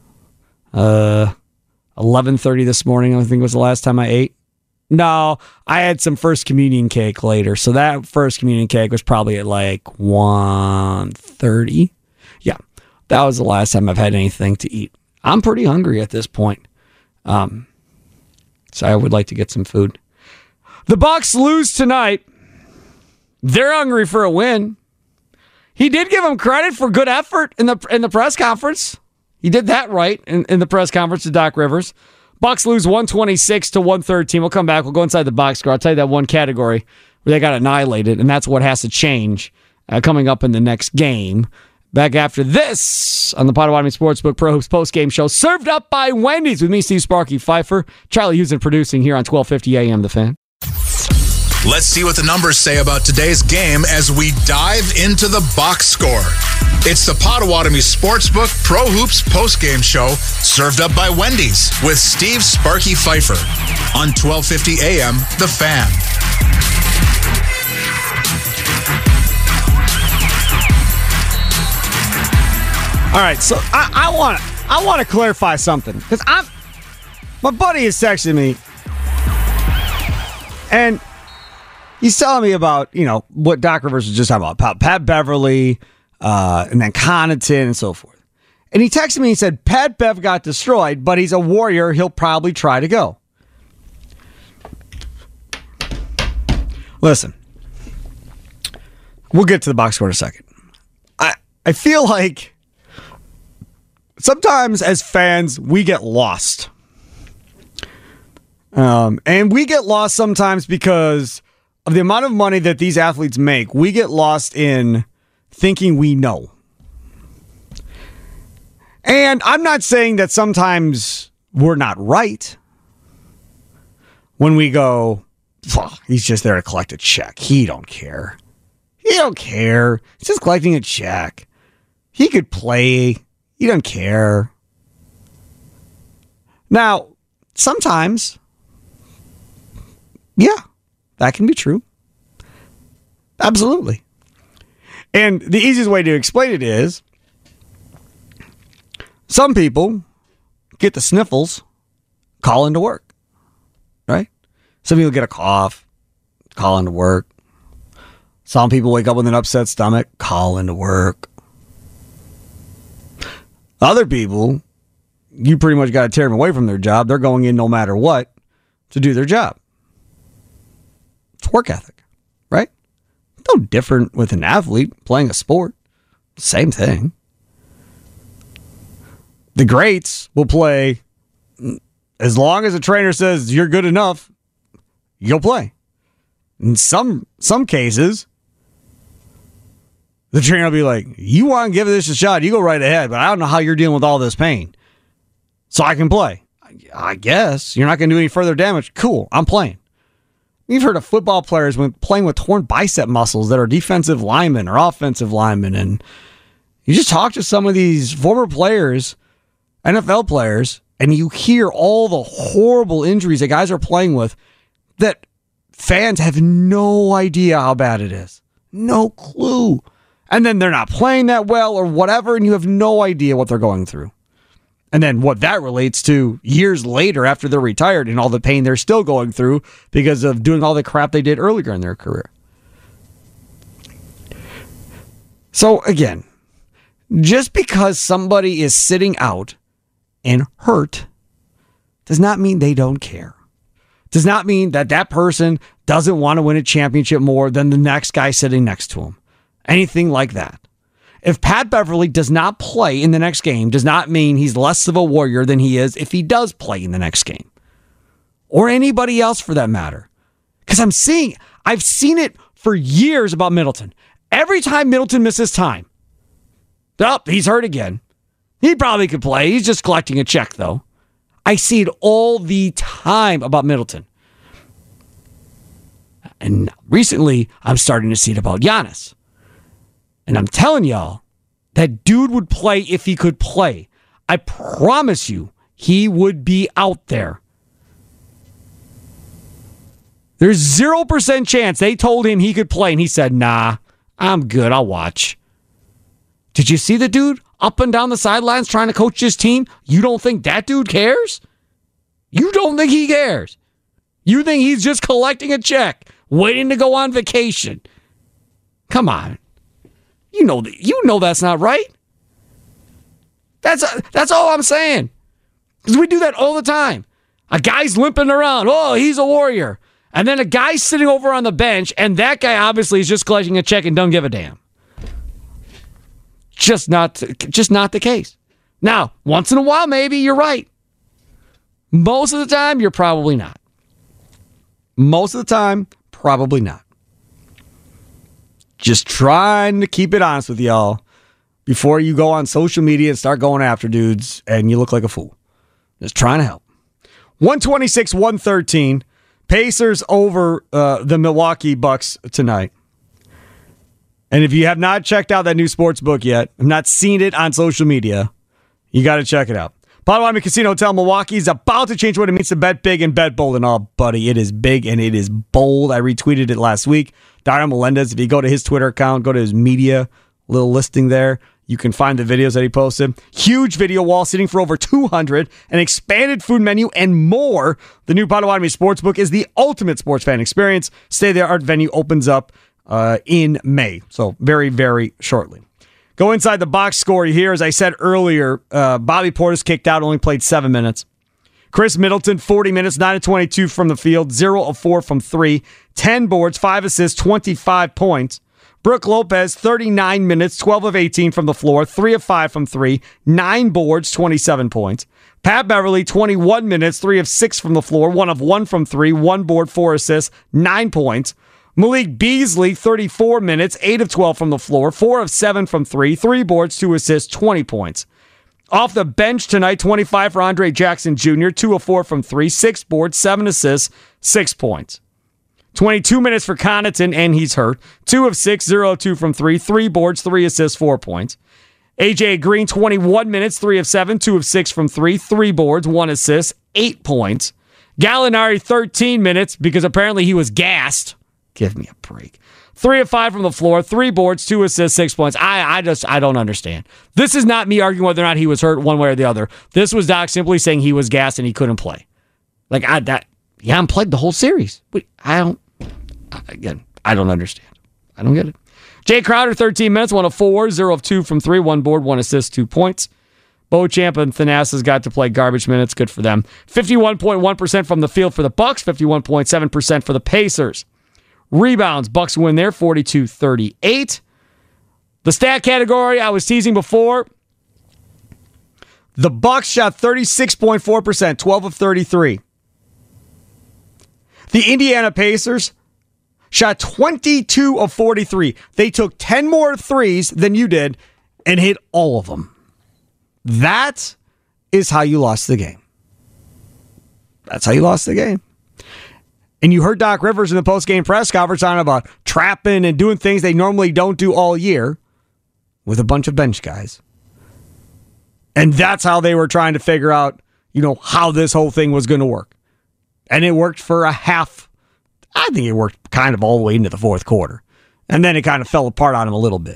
uh, eleven thirty this morning, I think was the last time I ate. No, I had some First Communion cake later. So that First Communion cake was probably at like one thirty. Yeah, that was the last time I've had anything to eat. I'm pretty hungry at this point. Um, so I would like to get some food. The Bucks lose tonight. They're hungry for a win. He did give him credit for good effort in the in the press conference. He did that right in, in the press conference to Doc Rivers. Bucks lose one twenty-six to one thirteen. We'll come back. We'll go inside the box score. I'll tell you that one category where they got annihilated, and that's what has to change uh, coming up in the next game. Back after this on the Potawatomi Sportsbook Pro Hoops postgame show, served up by Wendy's with me, Steve Sparky Pfeiffer, Charlie Houston producing here on twelve fifty A M The Fan. Let's see what the numbers say about today's game as we dive into the box score. It's the Potawatomi Sportsbook Pro Hoops postgame show, served up by Wendy's with Steve Sparky Pfeiffer on twelve fifty A M The Fan. All right, so I, I want I want to clarify something because I'm my buddy is texting me and he's telling me about, you know, what Doc Rivers was just talking about, about Pat Beverly, uh, and then Connaughton and so forth. And he texted me and said, Pat Bev got destroyed, but he's a Warrior. He'll probably try to go. Listen, we'll get to the box score in a second. I, I feel like sometimes as fans, we get lost. Um, and we get lost sometimes because of the amount of money that these athletes make. We get lost in thinking we know. And I'm not saying that sometimes we're not right when we go, he's just there to collect a check. He don't care. He don't care. He's just collecting a check. He could play. He doesn't care. Now, sometimes, yeah, that can be true. Absolutely. And the easiest way to explain it is some people get the sniffles, call into work, right? Some people get a cough, call into work. Some people wake up with an upset stomach, call into work. Other people, you pretty much got to tear them away from their job. They're going in no matter what to do their job. It's work ethic, right? No different with an athlete playing a sport. Same thing. The greats will play as long as a trainer says you're good enough, you'll play. In some some cases, the trainer will be like, you want to give this a shot, you go right ahead, but I don't know how you're dealing with all this pain. So I can play. I guess. You're not going to do any further damage. Cool, I'm playing. We've heard of football players when playing with torn bicep muscles that are defensive linemen or offensive linemen. And you just talk to some of these former players, N F L players, and you hear all the horrible injuries that guys are playing with that fans have no idea how bad it is. No clue. And then they're not playing that well or whatever, and you have no idea what they're going through. And then what that relates to years later after they're retired and all the pain they're still going through because of doing all the crap they did earlier in their career. So again, just because somebody is sitting out and hurt does not mean they don't care. Does not mean that that person doesn't want to win a championship more than the next guy sitting next to him. Anything like that. If Pat Beverly does not play in the next game, does not mean he's less of a warrior than he is if he does play in the next game. Or anybody else for that matter. Because I'm seeing, I've seen it for years about Middleton. Every time Middleton misses time, oh, he's hurt again. He probably could play. He's just collecting a check, though. I see it all the time about Middleton. And recently, I'm starting to see it about Giannis. And I'm telling y'all, that dude would play if he could play. I promise you, he would be out there. There's zero percent chance they told him he could play, and he said, nah, I'm good, I'll watch. Did you see the dude up and down the sidelines trying to coach his team? You don't think that dude cares? You don't think he cares? You think he's just collecting a check, waiting to go on vacation? Come on. You know, you know that's not right. That's that's all I'm saying. Because we do that all the time. A guy's limping around. Oh, he's a warrior. And then a guy's sitting over on the bench, and that guy obviously is just collecting a check and don't give a damn. Just not, just not the case. Now, once in a while, maybe you're right. Most of the time, you're probably not. Most of the time, probably not. Just trying to keep it honest with y'all before you go on social media and start going after dudes and you look like a fool. Just trying to help. one twenty-six, one thirteen. Pacers over uh, the Milwaukee Bucks tonight. And if you have not checked out that new sports book yet, have not seen it on social media, you got to check it out. Potawatomi Casino Hotel Milwaukee is about to change what it means to bet big and bet bold. And oh, buddy, it is big and it is bold. I retweeted it last week. Dario Melendez, if you go to his Twitter account, go to his media little listing there, you can find the videos that he posted. Huge video wall sitting for over two hundred, an expanded food menu, and more. The new Potawatomi Sportsbook is the ultimate sports fan experience. State-of-the-art venue opens up uh, in May, so very, very shortly. Go inside the box score here. As I said earlier, uh, Bobby Portis kicked out, only played seven minutes. Chris Middleton, forty minutes, nine of twenty-two from the field, zero of four from three, ten boards, five assists, twenty-five points. Brook Lopez, thirty-nine minutes, twelve of eighteen from the floor, three of five from three, nine boards, twenty-seven points. Pat Beverly, twenty-one minutes, three of six from the floor, one of one from three, one board, four assists, nine points. Malik Beasley, thirty-four minutes, eight of twelve from the floor, four of seven from three, three boards, two assists, twenty points. Off the bench tonight, twenty-five for Andre Jackson Junior, two of four from three, six boards, seven assists, six points. twenty-two minutes for Connaughton, and he's hurt. two of six, zero of two from three, three boards, three assists, four points. A J Green, twenty-one minutes, three of seven, two of six from three, three boards, one assist, eight points. Gallinari, thirteen minutes, because apparently he was gassed. Give me a break. Three of five from the floor, three boards, two assists, six points. I, I just, I don't understand. This is not me arguing whether or not he was hurt one way or the other. This was Doc simply saying he was gassed and he couldn't play. Like, I, that, he hadn't played the whole series. But I don't, again, I don't understand. I don't get it. Jay Crowder, thirteen minutes, one of four, zero of two from three, one board, one assist, two points. Beauchamp and Thanasis got to play garbage minutes. Good for them. fifty-one point one percent from the field for the Bucks, fifty-one point seven percent for the Pacers. Rebounds, Bucks win there, forty-two thirty-eight. The stat category I was teasing before, the Bucks shot thirty-six point four percent, twelve of thirty-three. The Indiana Pacers shot twenty-two of forty-three. They took ten more threes than you did and hit all of them. That is how you lost the game. That's how you lost the game. And you heard Doc Rivers in the post-game press conference on about trapping and doing things they normally don't do all year with a bunch of bench guys. And that's how they were trying to figure out, you know, how this whole thing was going to work. And it worked for a half. I think it worked kind of all the way into the fourth quarter. And then it kind of fell apart on them a little bit.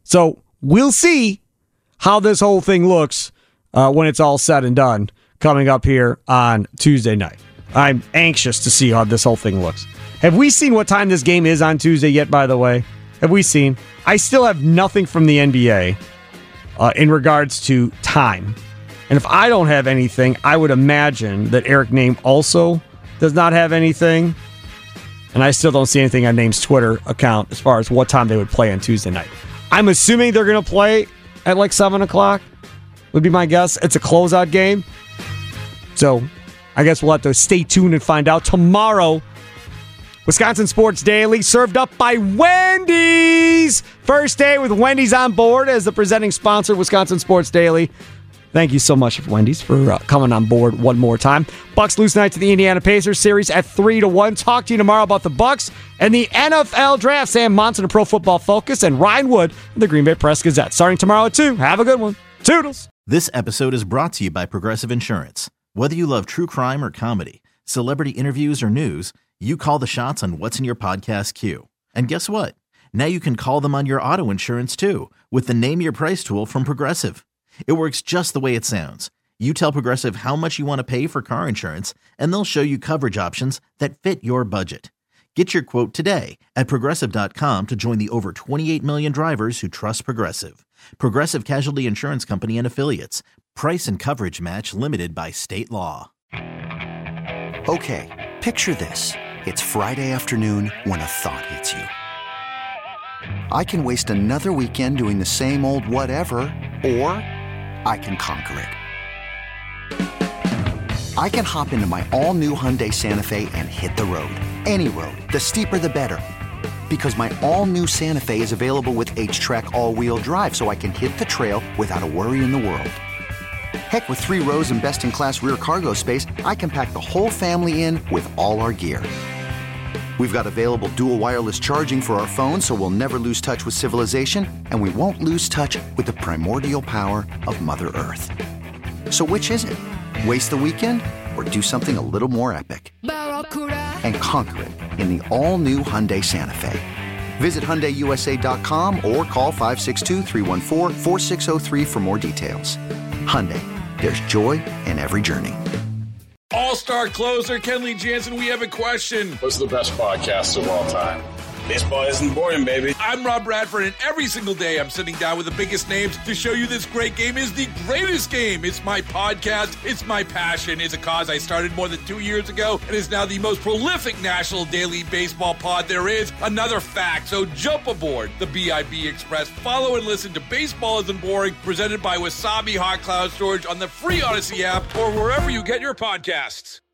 So we'll see how this whole thing looks uh, when it's all said and done coming up here on Tuesday night. I'm anxious to see how this whole thing looks. Have we seen what time this game is on Tuesday yet, by the way? Have we seen? I still have nothing from the N B A uh, in regards to time. And if I don't have anything, I would imagine that Eric Nehm also does not have anything. And I still don't see anything on Nehm's Twitter account as far as what time they would play on Tuesday night. I'm assuming they're going to play at like seven o'clock, would be my guess. It's a closeout game. So I guess we'll have to stay tuned and find out tomorrow. Wisconsin Sports Daily, served up by Wendy's. First day with Wendy's on board as the presenting sponsor of Wisconsin Sports Daily. Thank you so much, Wendy's, for uh, coming on board one more time. Bucks lose tonight to the Indiana Pacers series at three to one. Talk to you tomorrow about the Bucks and the N F L Draft. Sam Monson of Pro Football Focus and Ryan Wood of the Green Bay Press Gazette. Starting tomorrow at two. Have a good one. Toodles. This episode is brought to you by Progressive Insurance. Whether you love true crime or comedy, celebrity interviews or news, you call the shots on what's in your podcast queue. And guess what? Now you can call them on your auto insurance too with the Name Your Price tool from Progressive. It works just the way it sounds. You tell Progressive how much you want to pay for car insurance, and they'll show you coverage options that fit your budget. Get your quote today at Progressive dot com to join the over twenty-eight million drivers who trust Progressive. Progressive Casualty Insurance Company and Affiliates. Price and coverage match limited by state law. Okay, picture this. It's Friday afternoon when a thought hits you. I can waste another weekend doing the same old whatever, or I can conquer it. I can hop into my all-new Hyundai Santa Fe and hit the road. Any road. The steeper, the better. Because my all-new Santa Fe is available with H-Track all-wheel drive, so I can hit the trail without a worry in the world. Heck, with three rows and best-in-class rear cargo space, I can pack the whole family in with all our gear. We've got available dual wireless charging for our phones, so we'll never lose touch with civilization, and we won't lose touch with the primordial power of Mother Earth. So which is it? Waste the weekend or do something a little more epic? And conquer it in the all-new Hyundai Santa Fe. Visit Hyundai U S A dot com or call five six two, three one four, four six zero three for more details. Hyundai, there's joy in every journey. All-star closer Kenley Jansen, we have a question. What's the best podcast of all time? Baseball isn't boring, baby. I'm Rob Bradford, and every single day I'm sitting down with the biggest names to show you this great game is the greatest game. It's my podcast. It's my passion. It's a cause I started more than two years ago and is now the most prolific national daily baseball pod there is. Another fact, so jump aboard the B I B Express. Follow and listen to Baseball Isn't Boring, presented by Wasabi Hot Cloud Storage on the free Odyssey app or wherever you get your podcasts.